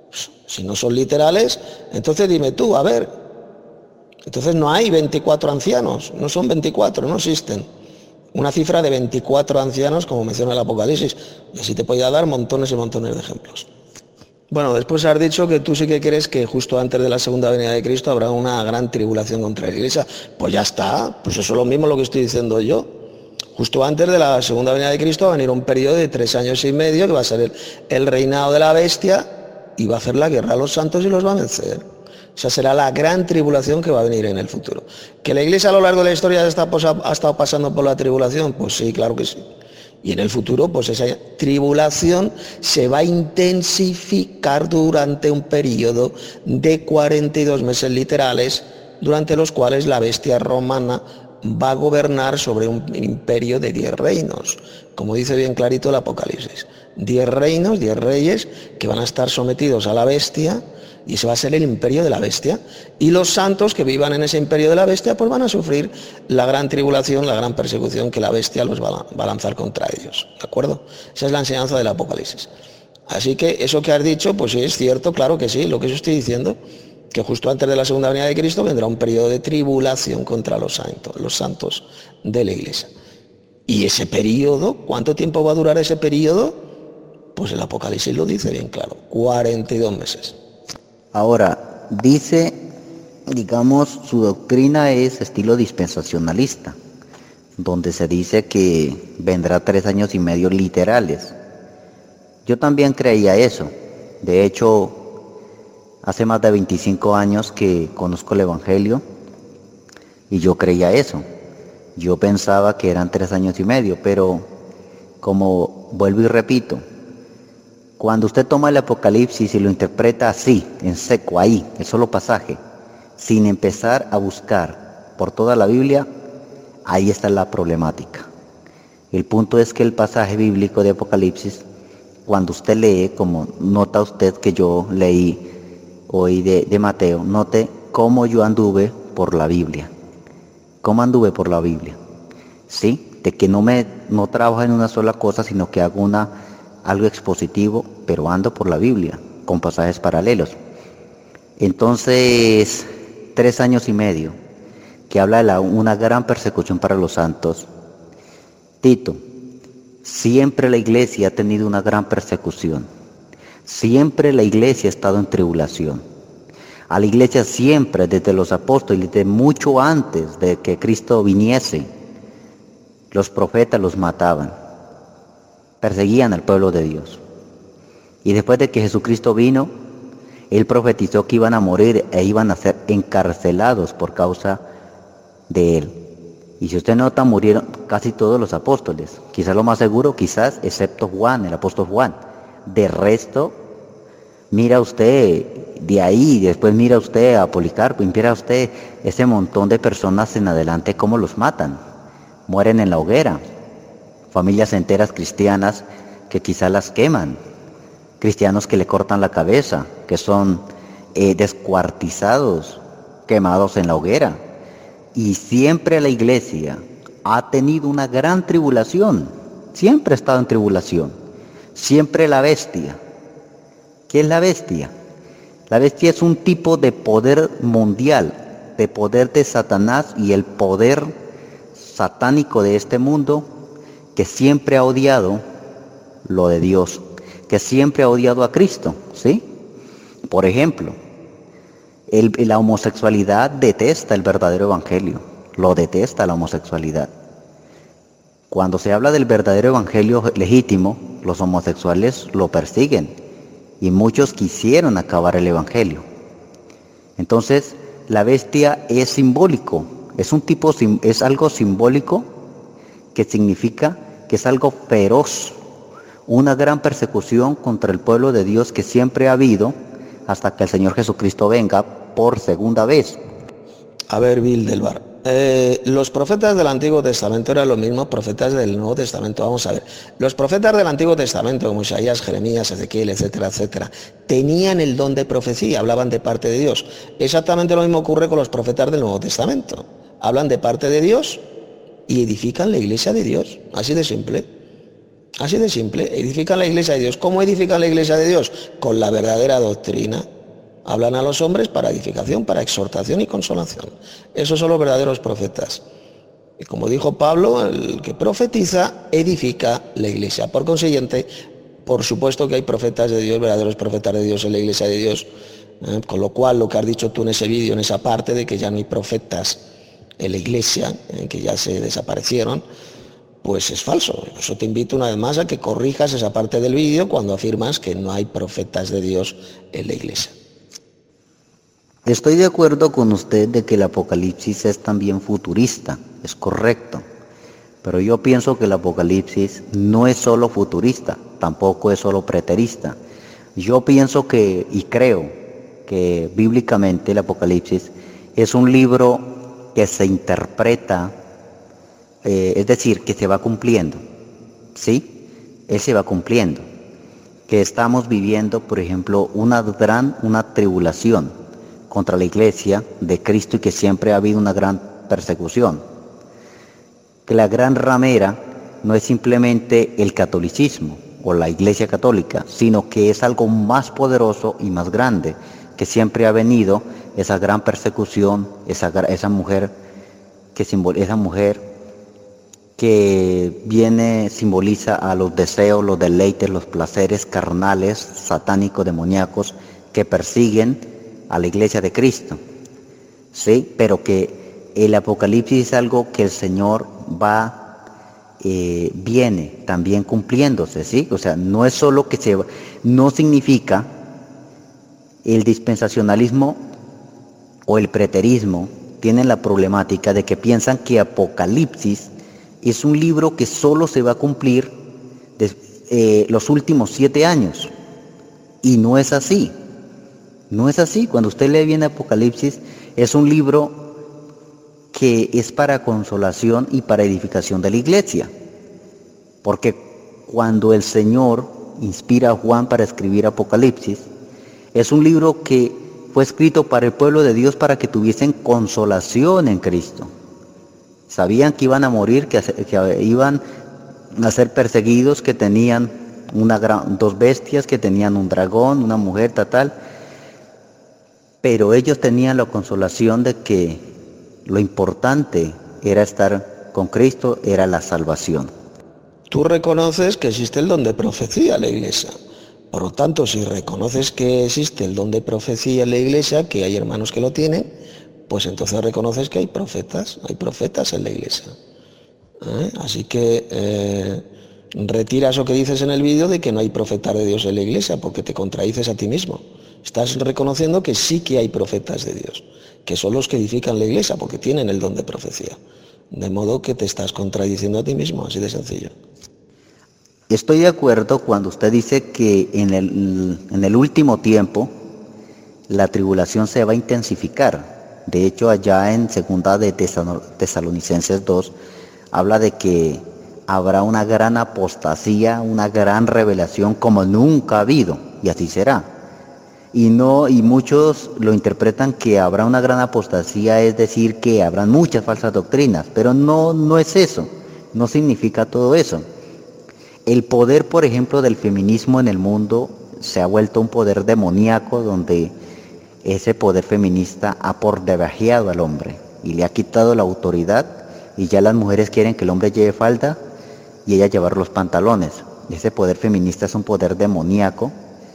Si no son literales, entonces dime tú, a ver, entonces no hay veinticuatro ancianos, no son veinticuatro, no existen. Una cifra de veinticuatro ancianos, como menciona el Apocalipsis, y así te podía dar montones y montones de ejemplos. Bueno, después has dicho que tú sí que crees que justo antes de la segunda venida de Cristo habrá una gran tribulación contra la Iglesia. Pues ya está, pues eso es lo mismo lo que estoy diciendo yo. Justo antes de la segunda venida de Cristo va a venir un periodo de tres años y medio que va a ser el, el reinado de la bestia, y va a hacer la guerra a los santos y los va a vencer. Esa será la gran tribulación que va a venir en el futuro. ¿Que la Iglesia a lo largo de la historia está, pues, ha estado pasando por la tribulación? Pues sí, claro que sí. Y en el futuro, pues esa tribulación se va a intensificar durante un periodo de cuarenta y dos meses literales, durante los cuales la bestia romana va a gobernar sobre un imperio de diez reinos, como dice bien clarito el Apocalipsis. Diez reinos, diez reyes que van a estar sometidos a la bestia, y ese va a ser el imperio de la bestia. Y los santos que vivan en ese imperio de la bestia pues van a sufrir la gran tribulación, la gran persecución que la bestia los va a lanzar contra ellos. ¿De acuerdo? Esa es la enseñanza del Apocalipsis. Así que eso que has dicho, pues sí es cierto, claro que sí, lo que yo estoy diciendo, que justo antes de la segunda venida de Cristo vendrá un periodo de tribulación contra los santos, los santos de la Iglesia. Y ese periodo, ¿cuánto tiempo va a durar ese periodo? Pues el Apocalipsis lo dice bien claro, cuarenta y dos meses. Ahora, dice, digamos, su doctrina es estilo dispensacionalista, donde se dice que vendrá tres años y medio literales. Yo también creía eso. De hecho, hace más de veinticinco años que conozco el Evangelio y yo creía eso. Yo pensaba que eran tres años y medio, pero como vuelvo y repito, cuando usted toma el Apocalipsis y lo interpreta así, en seco, ahí, el solo pasaje, sin empezar a buscar por toda la Biblia, ahí está la problemática. El punto es que el pasaje bíblico de Apocalipsis, cuando usted lee, como nota usted que yo leí hoy de, de Mateo, note cómo yo anduve por la Biblia. ¿Cómo anduve por la Biblia? ¿sí? De que no me no trabajo en una sola cosa, sino que hago una, algo expositivo, pero ando por la Biblia, con pasajes paralelos. Entonces, tres años y medio, que habla de la, una gran persecución para los santos. Tito, siempre la iglesia ha tenido una gran persecución. Siempre la iglesia ha estado en tribulación. A la iglesia siempre, desde los apóstoles, desde mucho antes de que Cristo viniese, los profetas los mataban, perseguían al pueblo de Dios. Y después de que Jesucristo vino, Él profetizó que iban a morir e iban a ser encarcelados por causa de Él. Y si usted nota, murieron casi todos los apóstoles. Quizás lo más seguro, quizás, excepto Juan, el apóstol Juan. De resto, mira usted de ahí, después mira usted a Policarpo, y mira usted ese montón de personas en adelante, cómo los matan. Mueren en la hoguera. Familias enteras cristianas que quizás las queman. Cristianos que le cortan la cabeza, que son eh, descuartizados, quemados en la hoguera. Y siempre la iglesia ha tenido una gran tribulación, siempre ha estado en tribulación, siempre la bestia. ¿Qué es la bestia? La bestia es un tipo de poder mundial, de poder de Satanás y el poder satánico de este mundo que siempre ha odiado lo de Dios, que siempre ha odiado a Cristo, ¿sí? Por ejemplo, el, la homosexualidad detesta el verdadero evangelio, lo detesta la homosexualidad. Cuando se habla del verdadero evangelio legítimo, los homosexuales lo persiguen y muchos quisieron acabar el evangelio. Entonces, la bestia es simbólico, es un tipo, es algo simbólico que significa que es algo feroz, una gran persecución contra el pueblo de Dios que siempre ha habido hasta que el Señor Jesucristo venga por segunda vez. A ver, Bildelbar, eh, los profetas del Antiguo Testamento eran los mismos profetas del Nuevo Testamento. Vamos a ver, los profetas del Antiguo Testamento, como Isaías, Jeremías, Ezequiel, etcétera, etcétera, tenían el don de profecía, hablaban de parte de Dios. Exactamente lo mismo ocurre con los profetas del Nuevo Testamento. Hablan de parte de Dios y edifican la iglesia de Dios, así de simple. Así de simple, edifican la iglesia de Dios. ¿Cómo edifican la iglesia de Dios? Con la verdadera doctrina. Hablan a los hombres para edificación, para exhortación y consolación. Esos son los verdaderos profetas. Y como dijo Pablo, el que profetiza edifica la iglesia. Por consiguiente, por supuesto que hay profetas de Dios, verdaderos profetas de Dios en la iglesia de Dios. ¿eh? Con lo cual, lo que has dicho tú en ese vídeo, en esa parte de que ya no hay profetas en la iglesia, ¿eh? que ya se desaparecieron, pues es falso. Por eso te invito una vez más a que corrijas esa parte del vídeo cuando afirmas que no hay profetas de Dios en la iglesia. Estoy de acuerdo con usted de que el Apocalipsis es también futurista, es correcto. Pero yo pienso que el Apocalipsis no es solo futurista, tampoco es solo preterista. Yo pienso que, y creo, que bíblicamente el Apocalipsis es un libro que se interpreta, eh, es decir, que se va cumpliendo, ¿sí? Él se va cumpliendo. Que estamos viviendo, por ejemplo, una gran, una tribulación contra la iglesia de Cristo y que siempre ha habido una gran persecución. Que la gran ramera no es simplemente el catolicismo o la iglesia católica, sino que es algo más poderoso y más grande, que siempre ha venido esa gran persecución, esa, esa mujer que simboliza, esa mujer que viene, simboliza a los deseos, los deleites, los placeres carnales, satánicos, demoníacos, que persiguen a la iglesia de Cristo, ¿sí? Pero que el Apocalipsis es algo que el Señor va, eh, viene también cumpliéndose, ¿sí? O sea, no es solo que se, no significa el dispensacionalismo o el preterismo, tienen la problemática de que piensan que Apocalipsis es un libro que solo se va a cumplir de, eh, los últimos siete años, y no es así. No es así. Cuando usted lee bien Apocalipsis, es un libro que es para consolación y para edificación de la iglesia. Porque cuando el Señor inspira a Juan para escribir Apocalipsis, es un libro que fue escrito para el pueblo de Dios para que tuviesen consolación en Cristo. Sabían que iban a morir, que, que iban a ser perseguidos, que tenían una gran, dos bestias, que tenían un dragón, una mujer, tal, tal. Pero ellos tenían la consolación de que lo importante era estar con Cristo, era la salvación. Tú reconoces que existe el don de profecía en la Iglesia. Por lo tanto, si reconoces que existe el don de profecía en la Iglesia, que hay hermanos que lo tienen, pues entonces reconoces que hay profetas, hay profetas en la Iglesia. ¿Eh? Así que eh, retira eso que dices en el vídeo de que no hay profetas de Dios en la Iglesia, porque te contradices a ti mismo. Estás reconociendo que sí que hay profetas de Dios, que son los que edifican la Iglesia, porque tienen el don de profecía. De modo que te estás contradiciendo a ti mismo, así de sencillo. Estoy de acuerdo cuando usted dice que en el, en el último tiempo la tribulación se va a intensificar. De hecho, allá en segunda de Tesalonicenses dos habla de que habrá una gran apostasía, una gran revelación como nunca ha habido, y así será. Y no, y muchos lo interpretan que habrá una gran apostasía, es decir, que habrán muchas falsas doctrinas, pero no, no es eso, no significa todo eso. El poder, por ejemplo, del feminismo en el mundo se ha vuelto un poder demoníaco, donde ese poder feminista ha por debajeado al hombre y le ha quitado la autoridad, y ya las mujeres quieren que el hombre lleve falda y ella llevar los pantalones. Ese poder feminista es un poder demoníaco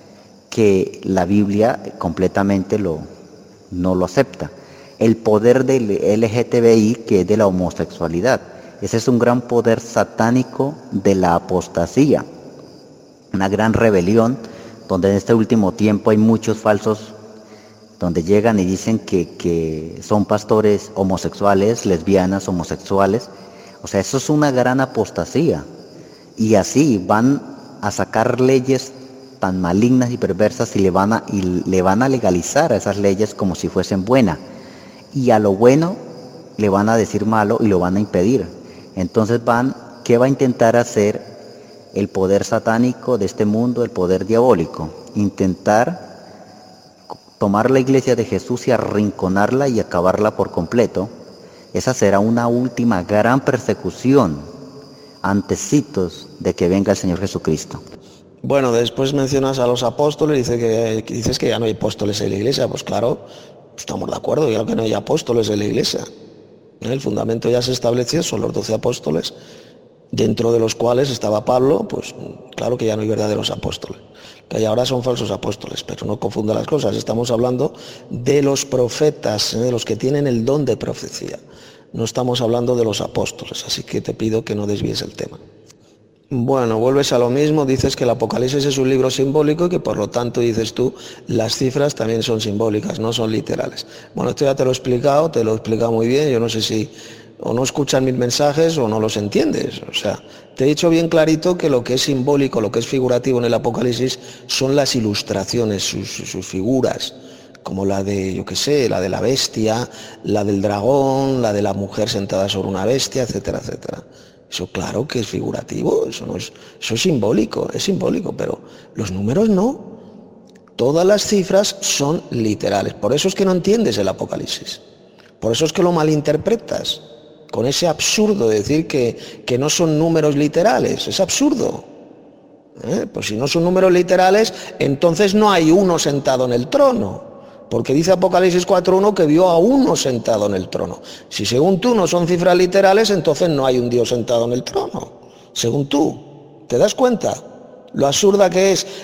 que la Biblia completamente lo, no lo acepta. El poder del L G T B I, que es de la homosexualidad, ese es un gran poder satánico de la apostasía, una gran rebelión, donde en este último tiempo hay muchos falsos, donde llegan y dicen que, que son pastores homosexuales, lesbianas, homosexuales. O sea, eso es una gran apostasía. Y así van a sacar leyes tan malignas y perversas y le van a, y le van a legalizar a esas leyes como si fuesen buenas. Y a lo bueno le van a decir malo y lo van a impedir. Entonces van, ¿qué va a intentar hacer el poder satánico de este mundo, el poder diabólico? Intentar tomar la iglesia de Jesús y arrinconarla y acabarla por completo. Esa será una última gran persecución, antecitos de que venga el Señor Jesucristo. Bueno, después mencionas a los apóstoles, dice que, que dices que ya no hay apóstoles en la iglesia. Pues claro, estamos de acuerdo, ya que no hay apóstoles en la iglesia. El fundamento ya se estableció, son los doce apóstoles, dentro de los cuales estaba Pablo. Pues claro que ya no hay verdaderos apóstoles, que hay ahora son falsos apóstoles, pero no confunda las cosas. Estamos hablando de los profetas, de los que tienen el don de profecía. No estamos hablando de los apóstoles, así que te pido que no desvíes el tema. Bueno, vuelves a lo mismo, dices que el Apocalipsis es un libro simbólico y que por lo tanto, dices tú, las cifras también son simbólicas, no son literales. Bueno, esto ya te lo he explicado, te lo he explicado muy bien. Yo no sé si o no escuchan mis mensajes o no los entiendes. O sea, te he dicho bien clarito que lo que es simbólico, lo que es figurativo en el Apocalipsis son las ilustraciones, sus, sus figuras, como la de, yo qué sé, la de la bestia, la del dragón, la de la mujer sentada sobre una bestia, etcétera, etcétera. Eso claro que es figurativo, eso no es, eso es simbólico, es simbólico, pero los números no. Todas las cifras son literales. Por eso es que no entiendes el Apocalipsis. Por eso es que lo malinterpretas, con ese absurdo de decir que, que no son números literales. Es absurdo. ¿Eh? Pues si no son números literales, entonces no hay uno sentado en el trono. Porque dice Apocalipsis cuatro uno que vio a uno sentado en el trono. Si según tú no son cifras literales, entonces no hay un Dios sentado en el trono. Según tú. ¿Te das cuenta? Lo absurda que es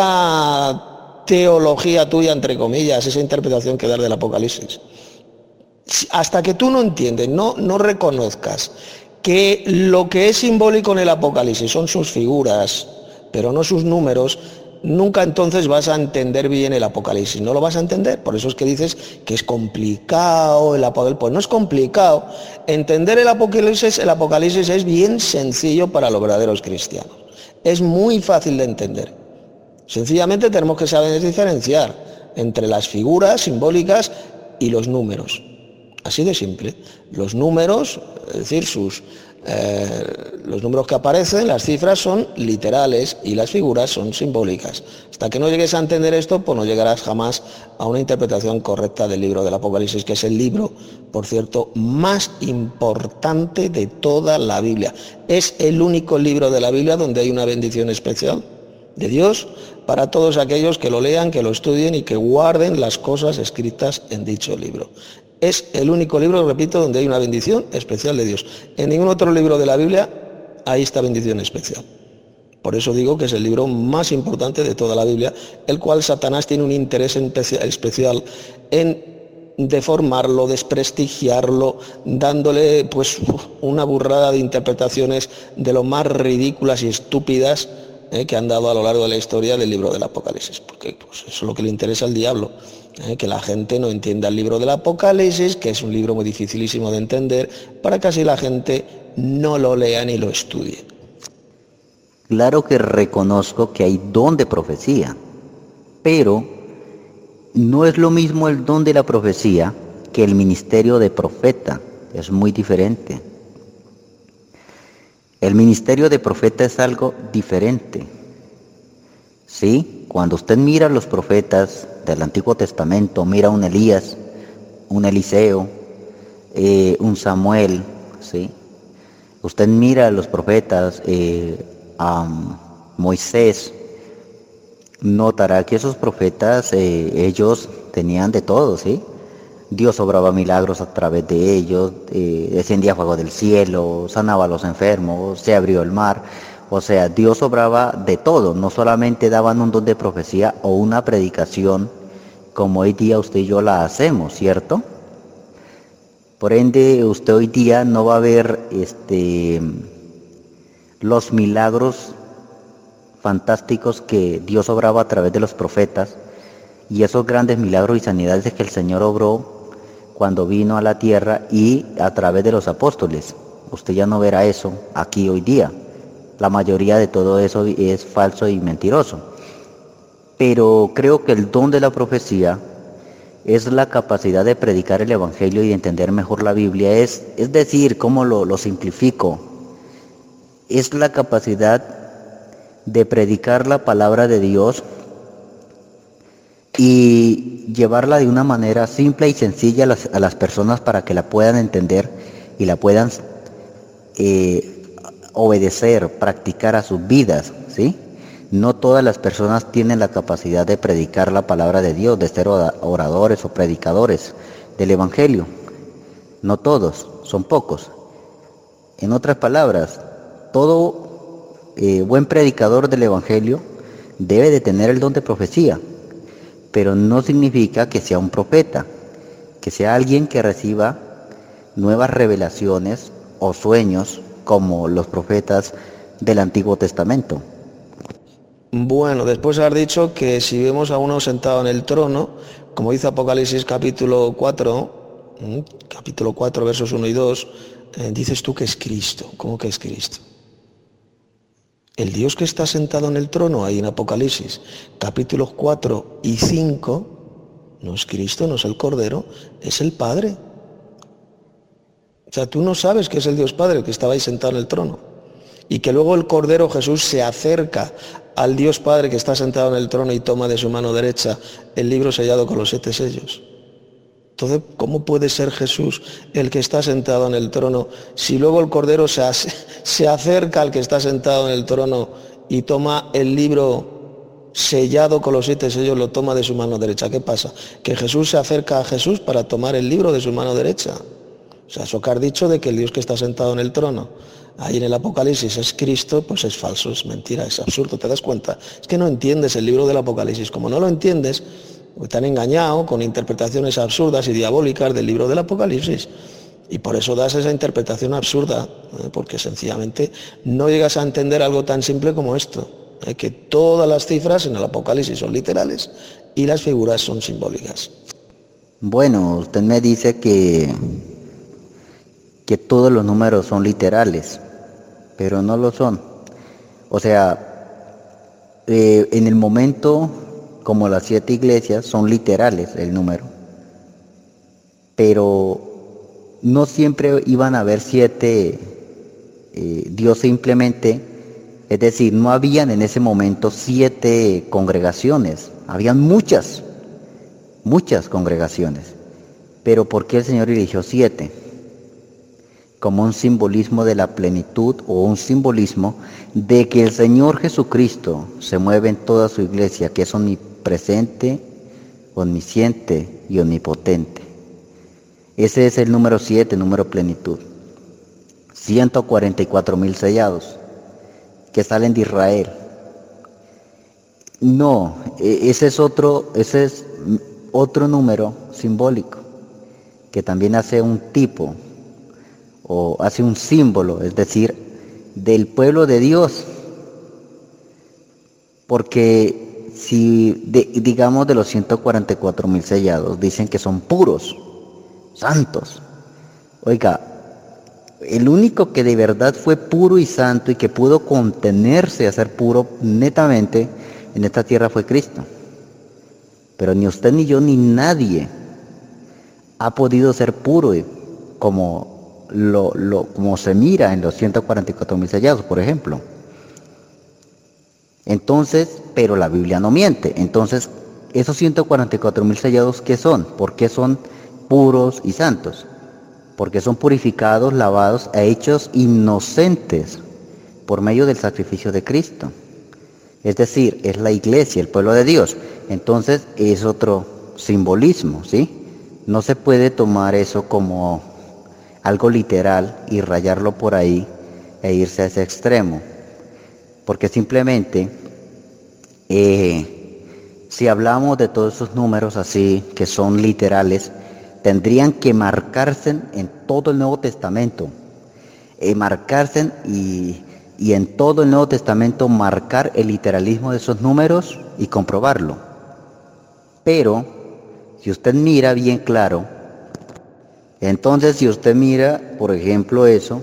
esa teología tuya, entre comillas, esa interpretación que das del Apocalipsis. Hasta que tú no entiendes, no, no reconozcas que lo que es simbólico en el Apocalipsis son sus figuras, pero no sus números, nunca entonces vas a entender bien el Apocalipsis, no lo vas a entender. Por eso es que dices que es complicado el Apocalipsis. Pues no es complicado. Entender el Apocalipsis, el Apocalipsis es bien sencillo para los verdaderos cristianos. Es muy fácil de entender. Sencillamente tenemos que saber diferenciar entre las figuras simbólicas y los números. Así de simple. Los números, es decir, sus, Eh, los números que aparecen, las cifras son literales y las figuras son simbólicas. Hasta que no llegues a entender esto, pues no llegarás jamás a una interpretación correcta del libro del Apocalipsis, que es el libro, por cierto, más importante de toda la Biblia. Es el único libro de la Biblia donde hay una bendición especial de Dios para todos aquellos que lo lean, que lo estudien y que guarden las cosas escritas en dicho libro. Es el único libro, repito, donde hay una bendición especial de Dios. En ningún otro libro de la Biblia hay esta bendición especial. Por eso digo que es el libro más importante de toda la Biblia, el cual Satanás tiene un interés especial en deformarlo, desprestigiarlo, dándole pues una burrada de interpretaciones de lo más ridículas y estúpidas eh, que han dado a lo largo de la historia del libro del Apocalipsis, porque pues, eso es lo que le interesa al diablo. Eh, que la gente no entienda el libro del Apocalipsis, que es un libro muy dificilísimo de entender, para que así la gente no lo lea ni lo estudie. Claro que reconozco que hay don de profecía, pero no es lo mismo el don de la profecía que el ministerio de profeta, es muy diferente. El ministerio de profeta es algo diferente. ¿Sí? Cuando usted mira a los profetas del Antiguo Testamento, mira a un Elías, un Eliseo, eh, un Samuel, ¿sí? Usted mira a los profetas, eh, a Moisés, notará que esos profetas, eh, ellos tenían de todo, ¿sí? Dios obraba milagros a través de ellos, eh, descendía fuego del cielo, sanaba a los enfermos, se abrió el mar. O sea, Dios obraba de todo, no solamente daban un don de profecía o una predicación como hoy día usted y yo la hacemos, ¿cierto? Por ende, usted hoy día no va a ver este, los milagros fantásticos que Dios obraba a través de los profetas y esos grandes milagros y sanidades que el Señor obró cuando vino a la tierra y a través de los apóstoles. Usted ya no verá eso aquí hoy día. La mayoría de todo eso es falso y mentiroso. Pero creo que el don de la profecía es la capacidad de predicar el Evangelio y de entender mejor la Biblia. Es, es decir, ¿cómo lo, lo simplifico? Es la capacidad de predicar la palabra de Dios y llevarla de una manera simple y sencilla a las, a las personas para que la puedan entender y la puedan eh, obedecer, practicar a sus vidas, ¿sí? No todas las personas tienen la capacidad de predicar la palabra de Dios, de ser oradores o predicadores del Evangelio. No todos, son pocos. En otras palabras, todo eh, buen predicador del Evangelio debe de tener el don de profecía, pero no significa que sea un profeta, que sea alguien que reciba nuevas revelaciones o sueños como los profetas del Antiguo Testamento. Bueno, después de haber dicho que si vemos a uno sentado en el trono, como dice Apocalipsis capítulo cuatro, capítulo cuatro, versos uno y dos, eh, dices tú que es Cristo. ¿Cómo que es Cristo? El Dios que está sentado en el trono, ahí en Apocalipsis, capítulos cuatro y cinco, no es Cristo, no es el Cordero, es el Padre. O sea, tú no sabes que es el Dios Padre el que estaba ahí sentado en el trono. Y que luego el Cordero Jesús se acerca al Dios Padre que está sentado en el trono y toma de su mano derecha el libro sellado con los siete sellos. Entonces, ¿cómo puede ser Jesús el que está sentado en el trono si luego el Cordero se, se acerca al que está sentado en el trono y toma el libro sellado con los siete sellos, lo toma de su mano derecha? ¿Qué pasa? Que Jesús se acerca a Jesús para tomar el libro de su mano derecha. O sea, eso que has dicho de que el Dios que está sentado en el trono, ahí en el Apocalipsis, es Cristo, pues es falso, es mentira, es absurdo, ¿te das cuenta? Es que no entiendes el libro del Apocalipsis. Como no lo entiendes, te han engañado con interpretaciones absurdas y diabólicas del libro del Apocalipsis. Y por eso das esa interpretación absurda, ¿eh? Porque sencillamente no llegas a entender algo tan simple como esto, ¿eh? Que todas las cifras en el Apocalipsis son literales y las figuras son simbólicas. Bueno, usted me dice que... que todos los números son literales, pero no lo son. O sea, eh, en el momento, como las siete iglesias, son literales el número, pero no siempre iban a haber siete eh, Dios simplemente, es decir, no habían en ese momento siete congregaciones, habían muchas, muchas congregaciones. Pero ¿por qué el Señor eligió siete? Como un simbolismo de la plenitud o un simbolismo de que el Señor Jesucristo se mueve en toda su iglesia, que es omnipresente, omnisciente y omnipotente. Ese es el número siete, número plenitud. ciento cuarenta y cuatro mil sellados que salen de Israel. No, ese es otro, ese es otro número simbólico que también hace un tipo o hace un símbolo, es decir, del pueblo de Dios. Porque si de, digamos de los ciento cuarenta y cuatro mil sellados dicen que son puros, santos. Oiga, el único que de verdad fue puro y santo y que pudo contenerse a ser puro netamente en esta tierra fue Cristo. Pero ni usted ni yo ni nadie ha podido ser puro como, lo, lo, como se mira en los ciento cuarenta y cuatro mil sellados, por ejemplo. Entonces, pero la Biblia no miente. Entonces, esos ciento cuarenta y cuatro mil sellados, ¿qué son? ¿Por qué son puros y santos? Porque son purificados, lavados e hechos inocentes por medio del sacrificio de Cristo. Es decir, es la iglesia, el pueblo de Dios. Entonces es otro simbolismo, ¿sí? No se puede tomar eso como algo literal y rayarlo por ahí e irse a ese extremo. Porque simplemente, eh, si hablamos de todos esos números así, que son literales, tendrían que marcarse en todo el Nuevo Testamento, eh, marcarse y, y en todo el Nuevo Testamento marcar el literalismo de esos números y comprobarlo. Pero, si usted mira bien claro, entonces si usted mira, por ejemplo, eso,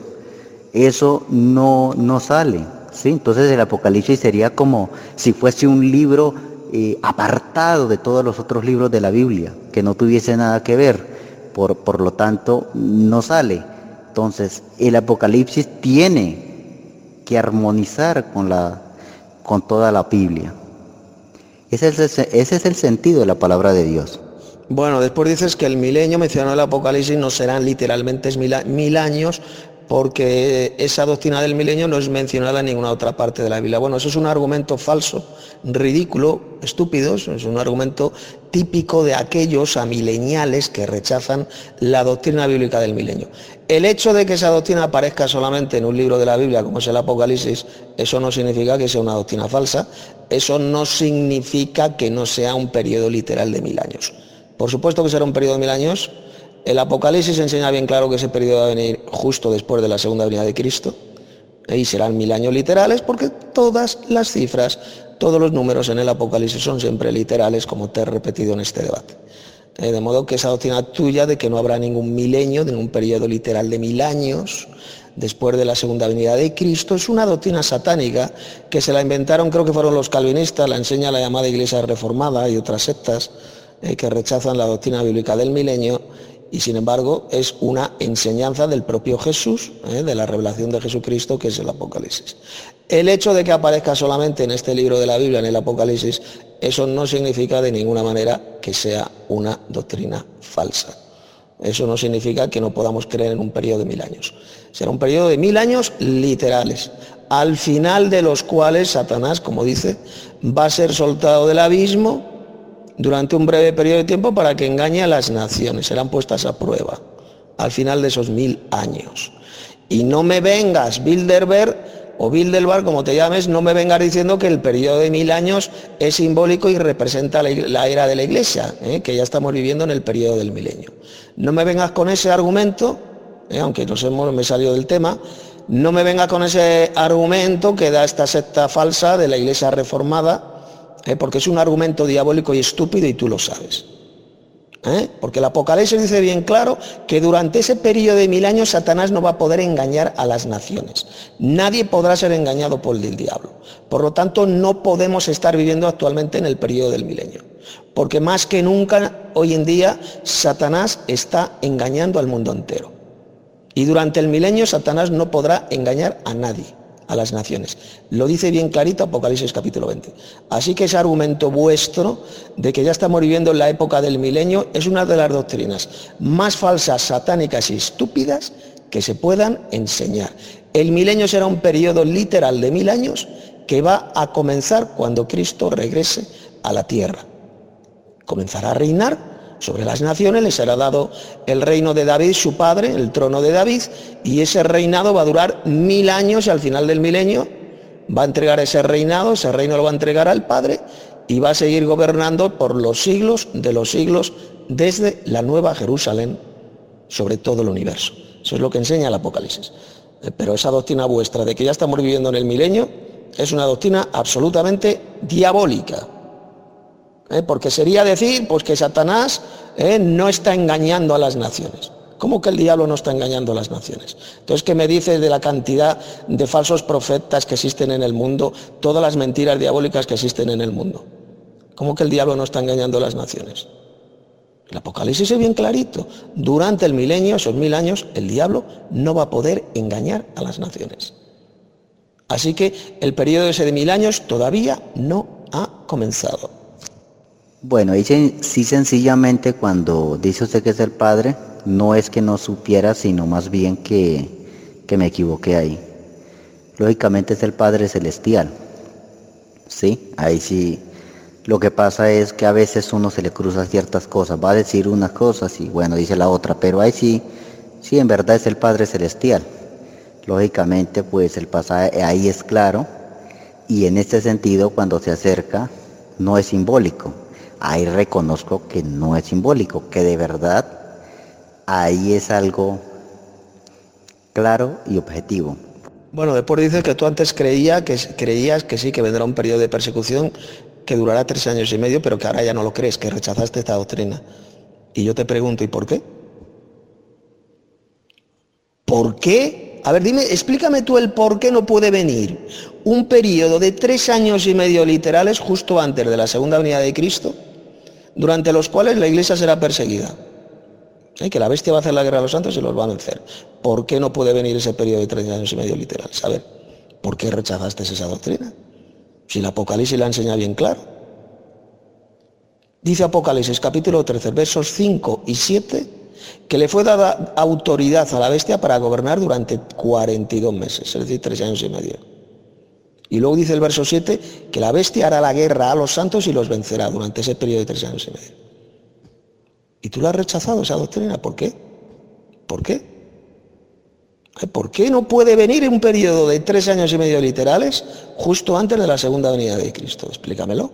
eso no, no sale, ¿sí? Entonces el Apocalipsis sería como si fuese un libro Eh, apartado de todos los otros libros de la Biblia, que no tuviese nada que ver, por, por lo tanto no sale. Entonces el Apocalipsis tiene que armonizar con, la, con toda la Biblia. Ese es, el, ese es el sentido de la palabra de Dios. Bueno, después dices que el milenio mencionado en el Apocalipsis no serán literalmente mil, mil años, porque esa doctrina del milenio no es mencionada en ninguna otra parte de la Biblia. Bueno, eso es un argumento falso, ridículo, estúpido, es un argumento típico de aquellos amileniales que rechazan la doctrina bíblica del milenio. El hecho de que esa doctrina aparezca solamente en un libro de la Biblia, como es el Apocalipsis, eso no significa que sea una doctrina falsa, eso no significa que no sea un periodo literal de mil años. Por supuesto que será un periodo de mil años. El Apocalipsis enseña bien claro que ese periodo va a venir justo después de la segunda venida de Cristo, y serán mil años literales, porque todas las cifras, todos los números en el Apocalipsis son siempre literales, como te he repetido en este debate. Eh, de modo que esa doctrina tuya de que no habrá ningún milenio, ningún periodo literal de mil años después de la segunda venida de Cristo, es una doctrina satánica que se la inventaron, creo que fueron los calvinistas, la enseña la llamada Iglesia Reformada y otras sectas eh, que rechazan la doctrina bíblica del milenio. Y sin embargo es una enseñanza del propio Jesús, ¿eh? de la revelación de Jesucristo, que es el Apocalipsis. El hecho de que aparezca solamente en este libro de la Biblia, en el Apocalipsis, eso no significa de ninguna manera que sea una doctrina falsa. Eso no significa que no podamos creer en un periodo de mil años. Será un periodo de mil años literales, al final de los cuales Satanás, como dice, va a ser soltado del abismo durante un breve periodo de tiempo para que engañe a las naciones. Serán puestas a prueba al final de esos mil años. Y no me vengas, Bilderberg o Bilderberg, como te llames, no me vengas diciendo que el periodo de mil años es simbólico y representa la, la era de la Iglesia, ¿eh? que ya estamos viviendo en el periodo del milenio. No me vengas con ese argumento, ¿eh? aunque nos hemos, me salió del tema, no me vengas con ese argumento que da esta secta falsa de la Iglesia Reformada, ¿Eh? porque es un argumento diabólico y estúpido y tú lo sabes. ¿Eh? Porque el Apocalipsis dice bien claro que durante ese periodo de mil años Satanás no va a poder engañar a las naciones. Nadie podrá ser engañado por el diablo. Por lo tanto, no podemos estar viviendo actualmente en el periodo del milenio. Porque más que nunca, hoy en día, Satanás está engañando al mundo entero. Y durante el milenio Satanás no podrá engañar a nadie, a las naciones. Lo dice bien clarito Apocalipsis capítulo veinte. Así que ese argumento vuestro de que ya estamos viviendo en la época del milenio es una de las doctrinas más falsas, satánicas y estúpidas que se puedan enseñar. El milenio será un periodo literal de mil años que va a comenzar cuando Cristo regrese a la tierra. Comenzará a reinar sobre las naciones, les será dado el reino de David, su padre, el trono de David, y ese reinado va a durar mil años y al final del milenio va a entregar ese reinado, ese reino lo va a entregar al Padre y va a seguir gobernando por los siglos de los siglos desde la Nueva Jerusalén sobre todo el universo. Eso es lo que enseña el Apocalipsis. Pero esa doctrina vuestra de que ya estamos viviendo en el milenio es una doctrina absolutamente diabólica. ¿Eh? Porque sería decir pues, que Satanás eh, no está engañando a las naciones. ¿Cómo que el diablo no está engañando a las naciones? Entonces, ¿qué me dices de la cantidad de falsos profetas que existen en el mundo, todas las mentiras diabólicas que existen en el mundo? ¿Cómo que el diablo no está engañando a las naciones? El Apocalipsis es bien clarito. Durante el milenio, esos mil años, el diablo no va a poder engañar a las naciones. Así que el periodo ese de mil años todavía no ha comenzado. Bueno, dice, sí, sencillamente cuando dice usted que es el Padre, no es que no supiera, sino más bien que, que me equivoqué ahí. Lógicamente es el Padre Celestial, ¿sí? Ahí sí, lo que pasa es que a veces uno se le cruza ciertas cosas, va a decir unas cosas y bueno, dice la otra, pero ahí sí, sí, en verdad es el Padre Celestial. Lógicamente, pues el pasaje ahí es claro, y en este sentido, cuando se acerca, no es simbólico. Ahí reconozco que no es simbólico, que de verdad ahí es algo claro y objetivo. Bueno, después dice que tú antes creía que, creías que sí, que vendrá un periodo de persecución que durará tres años y medio, pero que ahora ya no lo crees, que rechazaste esta doctrina. Y yo te pregunto, ¿y por qué? ¿Por qué? A ver, dime, explícame tú el por qué no puede venir un periodo de tres años y medio literales justo antes de la segunda venida de Cristo, durante los cuales la iglesia será perseguida. ¿Eh? Que la bestia va a hacer la guerra a los santos y los va a vencer. ¿Por qué no puede venir ese periodo de tres años y medio literales? A ver, ¿por qué rechazaste esa doctrina? Si el Apocalipsis la enseña bien claro. Dice Apocalipsis capítulo trece, versos cinco y siete, que le fue dada autoridad a la bestia para gobernar durante cuarenta y dos meses, es decir, tres años y medio. Y luego dice el verso siete que la bestia hará la guerra a los santos y los vencerá durante ese periodo de tres años y medio. Y tú la has rechazado esa doctrina, ¿por qué? ¿Por qué? ¿Por qué no puede venir un periodo de tres años y medio literales justo antes de la segunda venida de Cristo? Explícamelo.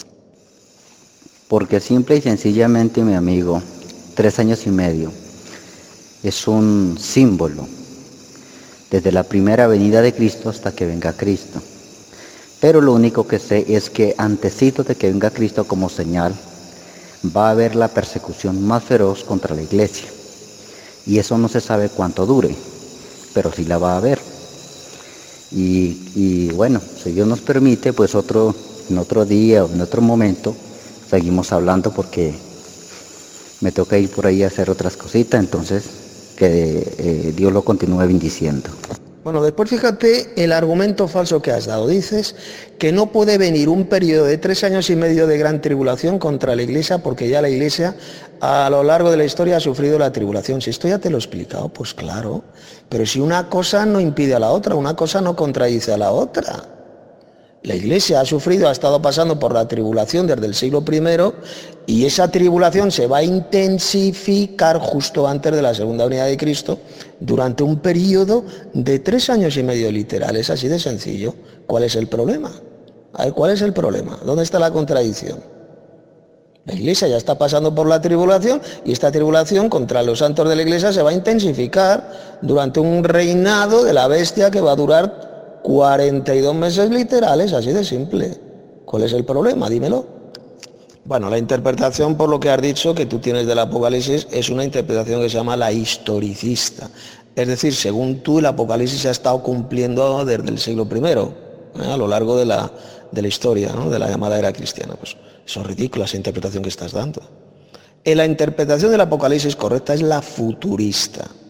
Porque simple y sencillamente, mi amigo, tres años y medio es un símbolo desde la primera venida de Cristo hasta que venga Cristo. Pero lo único que sé es que antesito de que venga Cristo como señal, va a haber la persecución más feroz contra la iglesia. Y eso no se sabe cuánto dure, pero sí la va a haber. Y, y bueno, si Dios nos permite, pues otro, en otro día o en otro momento, seguimos hablando porque me toca ir por ahí a hacer otras cositas, entonces que eh, Dios lo continúe bendiciendo. Bueno, después fíjate el argumento falso que has dado. Dices que no puede venir un periodo de tres años y medio de gran tribulación contra la iglesia porque ya la iglesia a lo largo de la historia ha sufrido la tribulación. Si esto ya te lo he explicado, pues claro. Pero si una cosa no impide a la otra, una cosa no contradice a la otra. La iglesia ha sufrido, ha estado pasando por la tribulación desde el siglo primero y esa tribulación se va a intensificar justo antes de la segunda venida de Cristo durante un periodo de tres años y medio literales, así de sencillo. ¿Cuál es el problema? A ver, ¿cuál es el problema? ¿Dónde está la contradicción? La iglesia ya está pasando por la tribulación y esta tribulación contra los santos de la iglesia se va a intensificar durante un reinado de la bestia que va a durar cuarenta y dos meses literales, así de simple. ¿Cuál es el problema? Dímelo. Bueno, la interpretación, por lo que has dicho, que tú tienes del Apocalipsis, es una interpretación que se llama la historicista. Es decir, según tú, el Apocalipsis se ha estado cumpliendo desde el siglo primero, ¿eh? a lo largo de la, de la historia, ¿no? de la llamada era cristiana. Pues eso es ridículo, esa interpretación que estás dando. En la interpretación del Apocalipsis correcta es la futurista.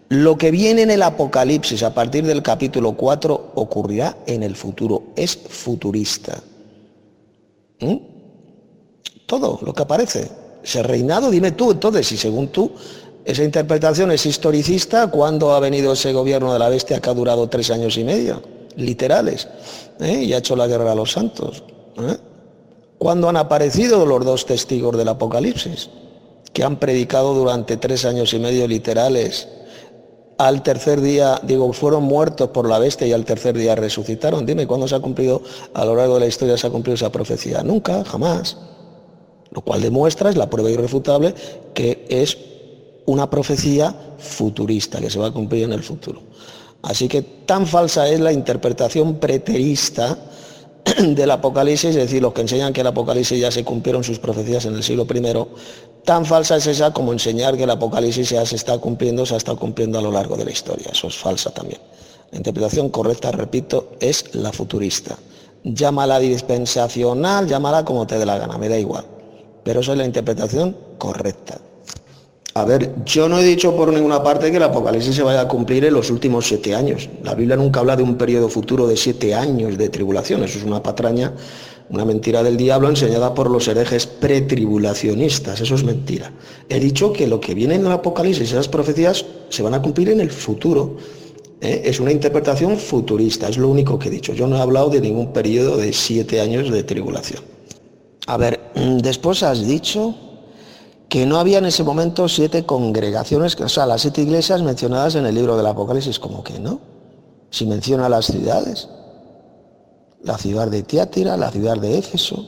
Lo que viene en el Apocalipsis a partir del capítulo cuatro ocurrirá en el futuro, es futurista. ¿Mm? Todo lo que aparece. Ese reinado, dime tú entonces, si según tú esa interpretación es historicista, ¿cuándo ha venido ese gobierno de la bestia que ha durado tres años y medio? Literales. ¿Eh? Y ha hecho la guerra a los santos. ¿Eh? ¿Cuándo han aparecido los dos testigos del Apocalipsis? Que han predicado durante tres años y medio literales. Al tercer día, digo, fueron muertos por la bestia y al tercer día resucitaron. Dime, ¿cuándo se ha cumplido, a lo largo de la historia se ha cumplido esa profecía? Nunca, jamás. Lo cual demuestra, es la prueba irrefutable, que es una profecía futurista, que se va a cumplir en el futuro. Así que tan falsa es la interpretación preterista del Apocalipsis, es decir, los que enseñan que el Apocalipsis ya se cumplieron sus profecías en el siglo primero, tan falsa es esa como enseñar que el Apocalipsis ya se está cumpliendo, se ha estado cumpliendo a lo largo de la historia. Eso es falsa también. La interpretación correcta, repito, es la futurista. Llámala dispensacional, llámala como te dé la gana, me da igual. Pero esa es la interpretación correcta. A ver, yo no he dicho por ninguna parte que el Apocalipsis se vaya a cumplir en los últimos siete años. La Biblia nunca habla de un periodo futuro de siete años de tribulación. Eso es una patraña, una mentira del diablo enseñada por los herejes pretribulacionistas. Eso es mentira. He dicho que lo que viene en el Apocalipsis, esas profecías, se van a cumplir en el futuro. ¿Eh? Es una interpretación futurista, es lo único que he dicho. Yo no he hablado de ningún periodo de siete años de tribulación. A ver, después has dicho que no había en ese momento siete congregaciones, o sea, las siete iglesias mencionadas en el libro del Apocalipsis, como que no. Si menciona las ciudades, la ciudad de Tiátira, la ciudad de Éfeso,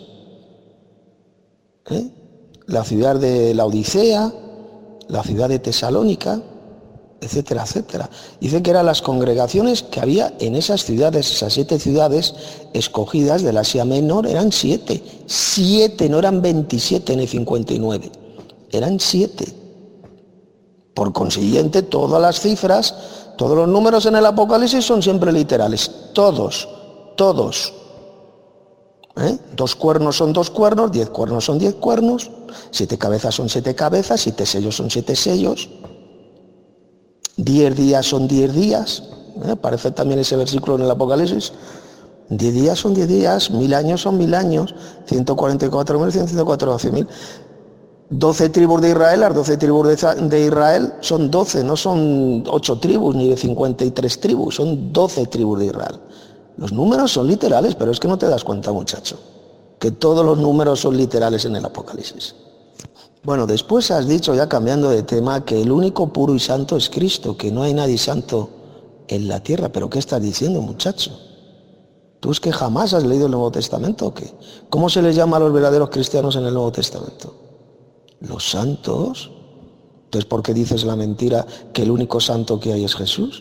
¿eh? la ciudad de la Odisea, la ciudad de Tesalónica, etcétera, etcétera. Dice que eran las congregaciones que había en esas ciudades, esas siete ciudades escogidas del Asia Menor, eran siete, siete, no eran veintisiete ni cincuenta y nueve. Eran siete. Por consiguiente, todas las cifras, todos los números en el Apocalipsis son siempre literales. Todos, todos. ¿Eh? Dos cuernos son dos cuernos, diez cuernos son diez cuernos, siete cabezas son siete cabezas, siete sellos son siete sellos, diez días son diez días. ¿Eh? Aparece también ese versículo en el Apocalipsis. Diez días son diez días, mil años son mil años, ciento cuarenta y cuatro mil, ciento cuarenta mil. doce tribus de Israel, las doce tribus de Israel son doce, no son ocho tribus ni de cincuenta y tres tribus, son doce tribus de Israel. Los números son literales, pero es que no te das cuenta, muchacho, que todos los números son literales en el Apocalipsis. Bueno, después has dicho, ya cambiando de tema, que el único puro y santo es Cristo, que no hay nadie santo en la tierra. ¿Pero qué estás diciendo, muchacho? ¿Tú es que jamás has leído el Nuevo Testamento o qué? ¿Cómo se les llama a los verdaderos cristianos en el Nuevo Testamento? Los santos. Entonces, ¿por qué dices la mentira que el único santo que hay es Jesús?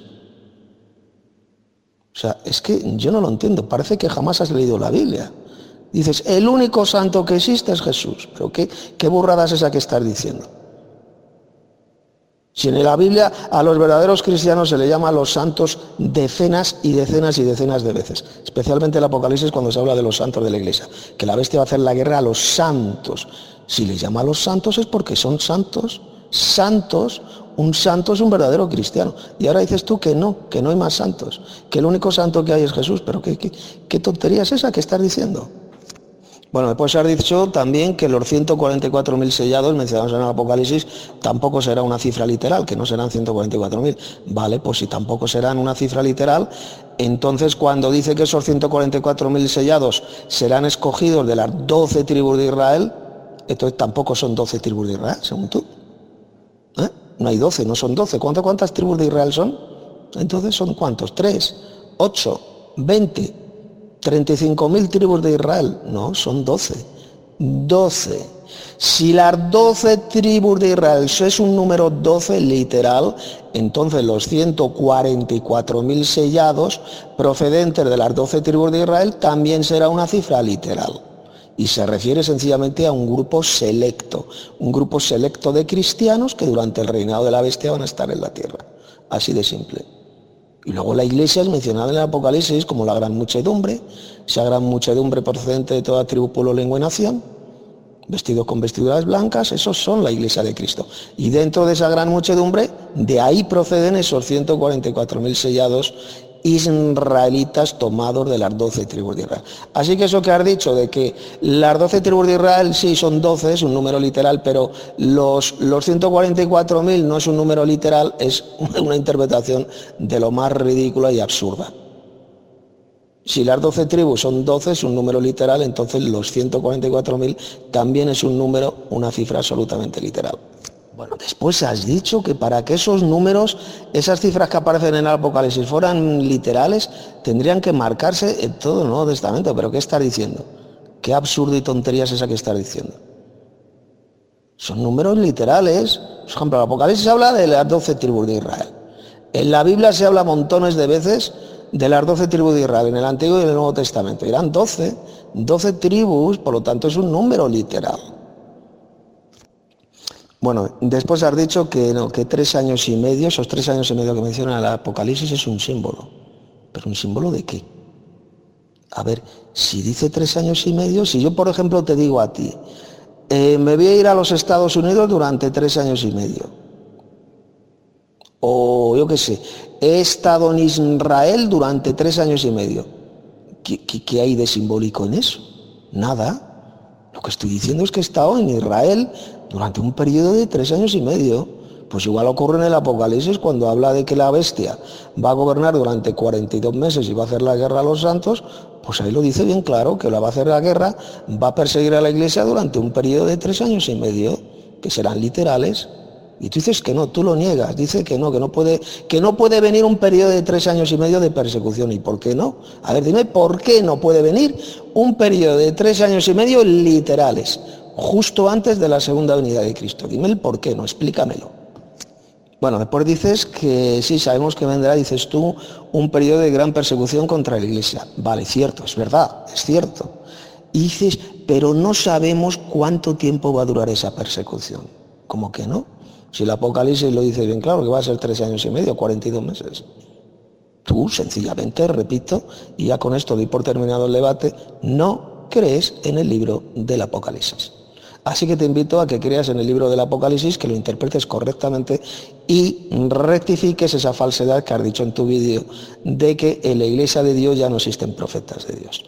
O sea, es que yo no lo entiendo. Parece que jamás has leído la Biblia. Dices, el único santo que existe es Jesús. ¿Pero qué, qué burrada es esa que estás diciendo? Si en la Biblia a los verdaderos cristianos se le llama a los santos decenas y decenas y decenas de veces. Especialmente el Apocalipsis cuando se habla de los santos de la iglesia. Que la bestia va a hacer la guerra a los santos. Si les llama a los santos es porque son santos. Santos, un santo es un verdadero cristiano. Y ahora dices tú que no, que no hay más santos. Que el único santo que hay es Jesús. Pero ¿qué, qué, qué tontería es esa que estás diciendo? Bueno, después has dicho también que los ciento cuarenta y cuatro mil sellados mencionados en el Apocalipsis tampoco será una cifra literal, que no serán ciento cuarenta y cuatro mil. Vale, pues si tampoco serán una cifra literal, entonces cuando dice que esos ciento cuarenta y cuatro mil sellados serán escogidos de las doce tribus de Israel, entonces tampoco son doce tribus de Israel, según tú. ¿Eh? No hay doce, no son doce. ¿Cuántas, cuántas tribus de Israel son? Entonces son ¿cuántos? ¿Tres? ¿Ocho? ¿veinte? ¿treinta y cinco mil tribus de Israel? No, son doce. doce. Si las doce tribus de Israel es un número doce literal, entonces los ciento cuarenta y cuatro mil sellados procedentes de las doce tribus de Israel también será una cifra literal. Y se refiere sencillamente a un grupo selecto, un grupo selecto de cristianos que durante el reinado de la bestia van a estar en la tierra. Así de simple. Y luego la iglesia es mencionada en el Apocalipsis como la gran muchedumbre, esa gran muchedumbre procedente de toda tribu, pueblo, lengua y nación. vestidos con vestiduras blancas, esos son la iglesia de Cristo. Y dentro de esa gran muchedumbre, de ahí proceden esos ciento cuarenta y cuatro mil sellados israelitas tomados de las doce tribus de Israel. Así que eso que has dicho de que las doce tribus de Israel sí son doce, es un número literal, pero los, los ciento cuarenta y cuatro mil no es un número literal, es una interpretación de lo más ridícula y absurda. Si las doce tribus son doce, es un número literal, entonces los ciento cuarenta y cuatro mil también es un número, una cifra absolutamente literal. Bueno, después has dicho que para que esos números, esas cifras que aparecen en el Apocalipsis fueran literales, tendrían que marcarse en todo el Nuevo Testamento. ¿Pero qué estás diciendo? ¿Qué absurdo y tontería es esa que estás diciendo? Son números literales. Por ejemplo, el Apocalipsis habla de las doce tribus de Israel. En la Biblia se habla montones de veces de las doce tribus de Israel, en el Antiguo y en el Nuevo Testamento. Eran doce, doce tribus, por lo tanto es un número literal. Bueno, después has dicho que, no, que tres años y medio, esos tres años y medio que mencionan el Apocalipsis es un símbolo. ¿Pero un símbolo de qué? A ver, si dice tres años y medio, si yo por ejemplo te digo a ti, eh, me voy a ir a los Estados Unidos durante tres años y medio. O yo qué sé, he estado en Israel durante tres años y medio. ¿Qué, qué, qué hay de simbólico en eso? Nada. Lo que estoy diciendo es que he estado en Israel durante un periodo de tres años y medio. Pues igual ocurre en el Apocalipsis cuando habla de que la bestia va a gobernar durante cuarenta y dos meses y va a hacer la guerra a los santos, pues ahí lo dice bien claro, que la va a hacer la guerra, va a perseguir a la iglesia durante un periodo de tres años y medio, que serán literales. Y tú dices que no, tú lo niegas, dice que no, que no puede, que no puede venir un periodo de tres años y medio de persecución. ¿Y por qué no? A ver, dime, ¿por qué no puede venir un periodo de tres años y medio literales, justo antes de la segunda venida de Cristo? Dime el por qué, no, explícamelo. Bueno, después dices que sí, sabemos que vendrá, dices tú, un periodo de gran persecución contra la iglesia. Vale, cierto, es verdad, es cierto. Y dices, pero no sabemos cuánto tiempo va a durar esa persecución. ¿Cómo que no? Si el Apocalipsis lo dice bien claro, que va a ser tres años y medio, cuarenta y dos meses. Tú, sencillamente, repito, y ya con esto doy por terminado el debate, no crees en el libro del Apocalipsis. Así que te invito a que creas en el libro del Apocalipsis, que lo interpretes correctamente y rectifiques esa falsedad que has dicho en tu vídeo de que en la iglesia de Dios ya no existen profetas de Dios.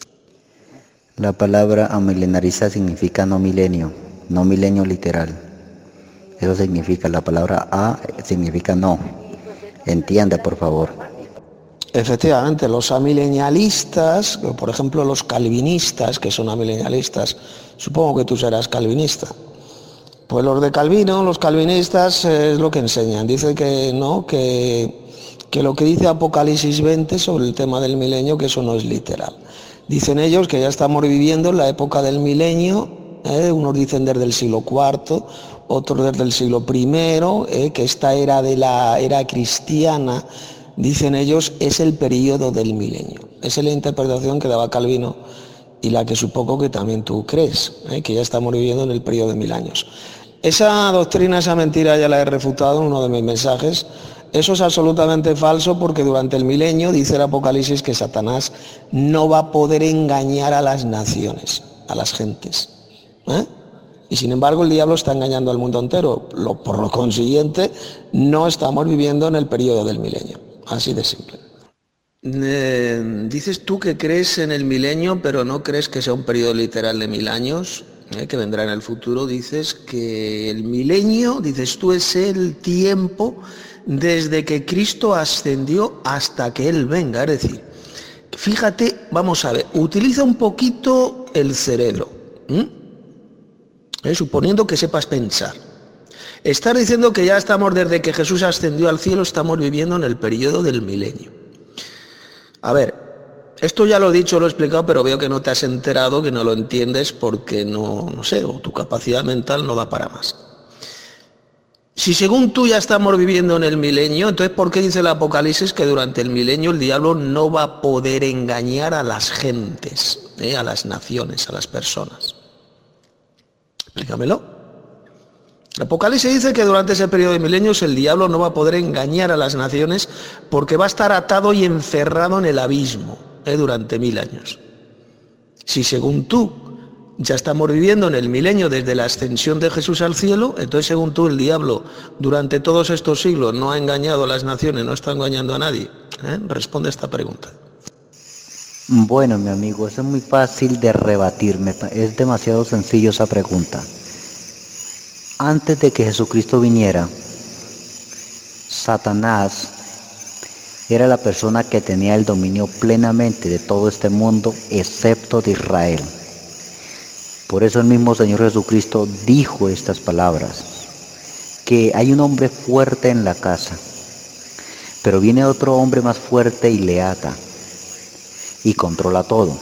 La palabra amilenariza significa no milenio, no milenio literal. Eso significa, la palabra a significa no. Entienda, por favor. Efectivamente, los amilenialistas, por ejemplo los calvinistas, que son amilenialistas, supongo que tú serás calvinista. Pues los de Calvino, los calvinistas, es lo que enseñan. Dice que no, que, que lo que dice Apocalipsis veinte sobre el tema del milenio, que eso no es literal. Dicen ellos que ya estamos viviendo en la época del milenio, ¿eh? Unos dicen desde el siglo cuarto, otros desde el siglo primero, ¿eh? Que esta era de la era cristiana, dicen ellos, es el periodo del milenio. Esa es la interpretación que daba Calvino y la que supongo que también tú crees, ¿eh? Que ya estamos viviendo en el periodo de mil años. Esa doctrina, esa mentira ya la he refutado en uno de mis mensajes. Eso es absolutamente falso porque durante el milenio dice el Apocalipsis que Satanás no va a poder engañar a las naciones, a las gentes, ¿eh? Y sin embargo el diablo está engañando al mundo entero. Lo, por lo consiguiente, no estamos viviendo en el periodo del milenio. Así de simple. Eh, dices tú que crees en el milenio, pero no crees que sea un periodo literal de mil años, eh, que vendrá en el futuro. Dices que el milenio, dices tú, es el tiempo desde que Cristo ascendió hasta que Él venga. Es decir, fíjate, vamos a ver, utiliza un poquito el cerebro, ¿Mm? ¿Eh? suponiendo que sepas pensar. Estás diciendo que ya estamos, desde que Jesús ascendió al cielo, estamos viviendo en el periodo del milenio. A ver, esto ya lo he dicho, lo he explicado, pero veo que no te has enterado, que no lo entiendes porque no, no sé, o tu capacidad mental no da para más. Si según tú ya estamos viviendo en el milenio, entonces ¿por qué dice el Apocalipsis que durante el milenio el diablo no va a poder engañar a las gentes, eh, a las naciones, a las personas? Explícamelo. El Apocalipsis dice que durante ese periodo de milenios el diablo no va a poder engañar a las naciones porque va a estar atado y encerrado en el abismo, eh, durante mil años. Si según tú Ya estamos viviendo en el milenio desde la ascensión de Jesús al cielo. Entonces, según tú, el diablo durante todos estos siglos no ha engañado a las naciones, no está engañando a nadie. ¿Eh? Responde esta pregunta. Bueno, mi amigo, eso es muy fácil de rebatirme. Es demasiado sencillo esa pregunta. Antes de que Jesucristo viniera, Satanás era la persona que tenía el dominio plenamente de todo este mundo, excepto de Israel. Por eso el mismo Señor Jesucristo dijo estas palabras, que hay un hombre fuerte en la casa, pero viene otro hombre más fuerte y le ata y controla todo.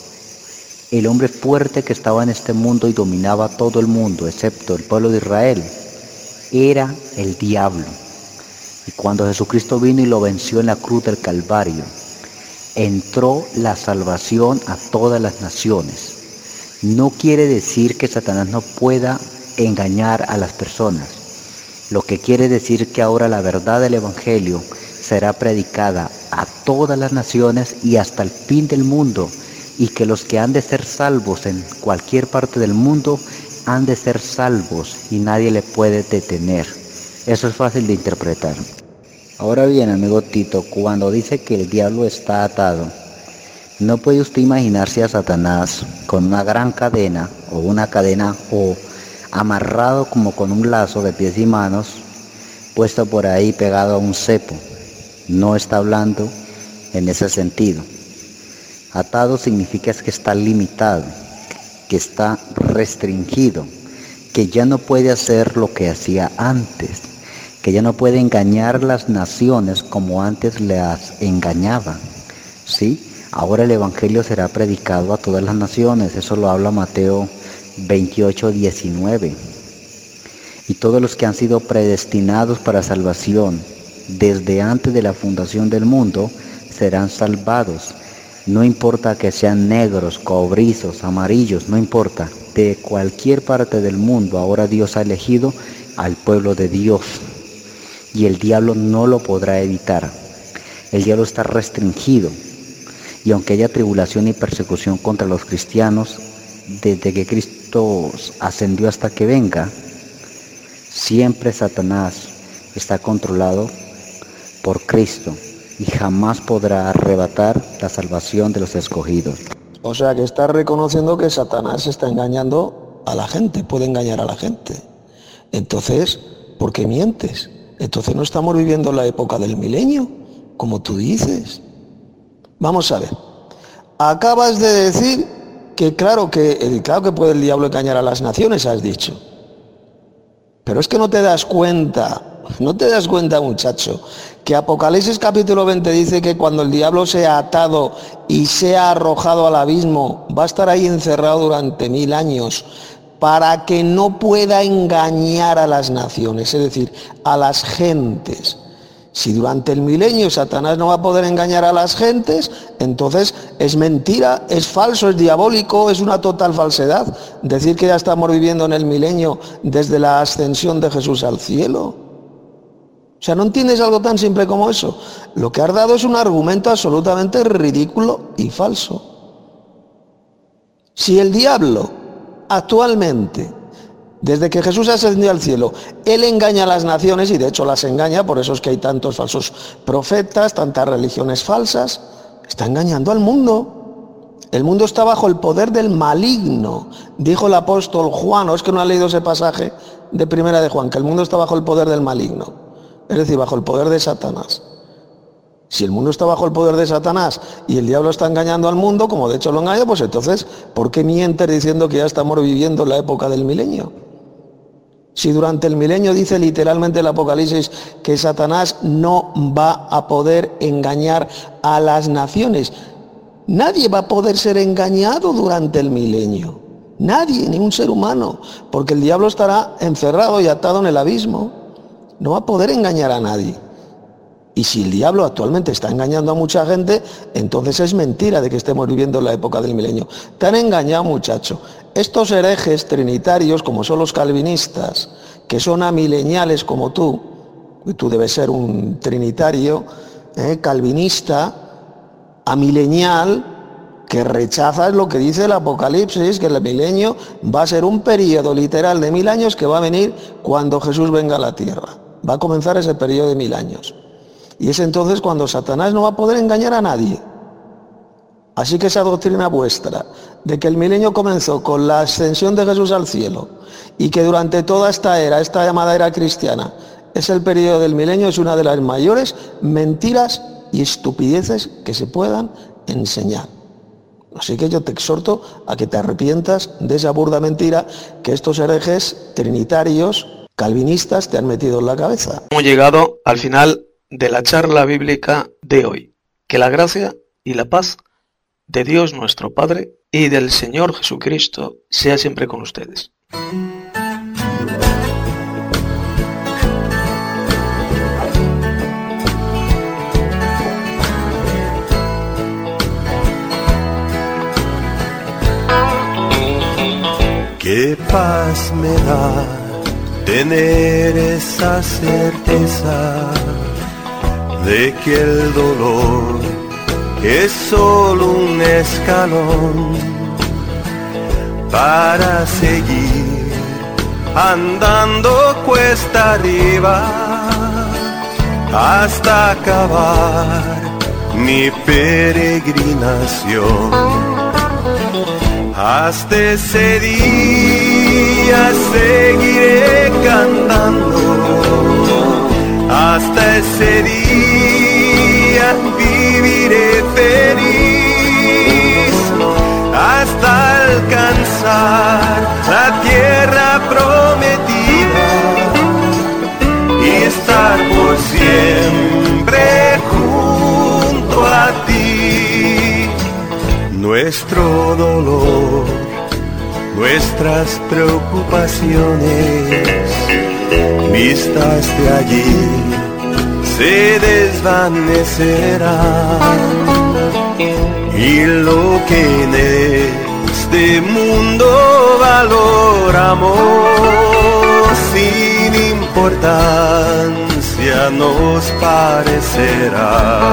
El hombre fuerte que estaba en este mundo y dominaba todo el mundo, excepto el pueblo de Israel, era el diablo. Y cuando Jesucristo vino y lo venció en la cruz del Calvario, entró la salvación a todas las naciones. No quiere decir que Satanás no pueda engañar a las personas. Lo que quiere decir que ahora la verdad del Evangelio será predicada a todas las naciones y hasta el fin del mundo, y que los que han de ser salvos en cualquier parte del mundo han de ser salvos y nadie le puede detener. Eso es fácil de interpretar. Ahora bien, amigo Tito, cuando dice que el diablo está atado, ¿no puede usted imaginarse a Satanás con una gran cadena o una cadena o amarrado como con un lazo de pies y manos, puesto por ahí pegado a un cepo? No está hablando en ese sentido. Atado significa que está limitado, que está restringido, que ya no puede hacer lo que hacía antes, que ya no puede engañar las naciones como antes las engañaba, ¿sí? Ahora el Evangelio será predicado a todas las naciones, eso lo habla Mateo veintiocho, diecinueve. Y todos los que han sido predestinados para salvación desde antes de la fundación del mundo serán salvados. No importa que sean negros, cobrizos, amarillos, no importa. De cualquier parte del mundo ahora Dios ha elegido al pueblo de Dios. Y el diablo no lo podrá evitar. El diablo está restringido. Y aunque haya tribulación y persecución contra los cristianos, desde que Cristo ascendió hasta que venga, siempre Satanás está controlado por Cristo y jamás podrá arrebatar la salvación de los escogidos. O sea que está reconociendo que Satanás está engañando a la gente, puede engañar a la gente. Entonces, ¿por qué mientes? Entonces no estamos viviendo la época del milenio, como tú dices. Vamos a ver. Acabas de decir que claro que, claro que puede el diablo engañar a las naciones, has dicho. Pero es que no te das cuenta, no te das cuenta, muchacho, que Apocalipsis capítulo veinte dice que cuando el diablo sea atado y sea arrojado al abismo, va a estar ahí encerrado durante mil años para que no pueda engañar a las naciones, es decir, a las gentes. Si durante el milenio Satanás no va a poder engañar a las gentes, entonces es mentira, es falso, es diabólico, es una total falsedad decir que ya estamos viviendo en el milenio desde la ascensión de Jesús al cielo. O sea, ¿no entiendes algo tan simple como eso? Lo que has dado es un argumento absolutamente ridículo y falso. Si el diablo actualmente, desde que Jesús ascendió al cielo, él engaña a las naciones, y de hecho las engaña, por eso es que hay tantos falsos profetas, tantas religiones falsas, está engañando al mundo. El mundo está bajo el poder del maligno, dijo el apóstol Juan. ¿O es que no ha leído ese pasaje de Primera de Juan, que el mundo está bajo el poder del maligno? Es decir, bajo el poder de Satanás. Si el mundo está bajo el poder de Satanás y el diablo está engañando al mundo, como de hecho lo engaña, pues entonces, ¿por qué mientes diciendo que ya estamos viviendo la época del milenio? Si durante el milenio dice literalmente el Apocalipsis que Satanás no va a poder engañar a las naciones. Nadie va a poder ser engañado durante el milenio. Nadie, ni un ser humano, porque el diablo estará encerrado y atado en el abismo. No va a poder engañar a nadie. Y si el diablo actualmente está engañando a mucha gente, entonces es mentira de que estemos viviendo la época del milenio. Te han engañado, muchacho. Estos herejes trinitarios, como son los calvinistas, que son amileniales como tú, y tú debes ser un trinitario, eh, calvinista, amilenial, que rechazas lo que dice el Apocalipsis, que el milenio va a ser un periodo literal de mil años que va a venir cuando Jesús venga a la tierra. Va a comenzar ese periodo de mil años. Y es entonces cuando Satanás no va a poder engañar a nadie. Así que esa doctrina vuestra de que el milenio comenzó con la ascensión de Jesús al cielo y que durante toda esta era, esta llamada era cristiana, es el periodo del milenio, es una de las mayores mentiras y estupideces que se puedan enseñar. Así que yo te exhorto a que te arrepientas de esa burda mentira que estos herejes trinitarios, calvinistas, te han metido en la cabeza. Hemos llegado al final de la charla bíblica de hoy. Que la gracia y la paz de Dios nuestro Padre y del Señor Jesucristo sea siempre con ustedes. Qué paz me da tener esa certeza de que el dolor es solo un escalón para seguir andando cuesta arriba hasta acabar mi peregrinación. Hasta ese día seguiré cantando, hasta ese día viviré feliz, hasta alcanzar la tierra prometida y estar por siempre junto a ti. Nuestro dolor, nuestras preocupaciones, vistas de allí, se desvanecerán. Y lo que en este mundo valoramos, sin importancia nos parecerá.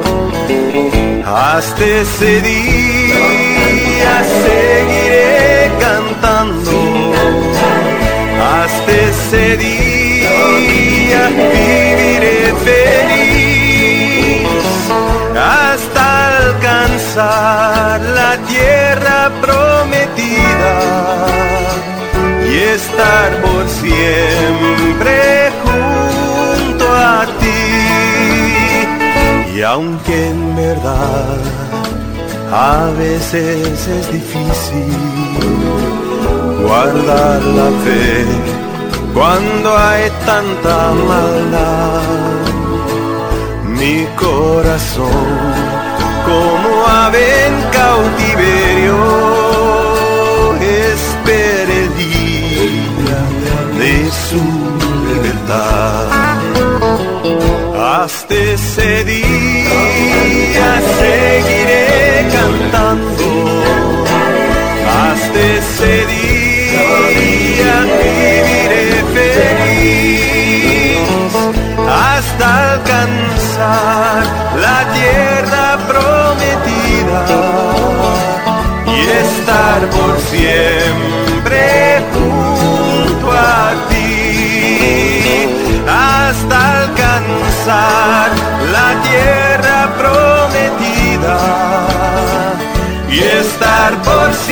Hasta ese día seguiré cantando, hasta ese día viviré feliz, hasta alcanzar la tierra prometida y estar por siempre junto a ti. Y aunque en verdad a veces es difícil guardar la fe cuando hay tanta maldad, mi corazón como ave en cautiverio espera el día de su libertad. Hasta ese día seguiré cantando, hasta ese día viviré feliz, hasta alcanzar la tierra prometida y estar por siempre junto a ti, hasta alcanzar la tierra prometida y estar por siempre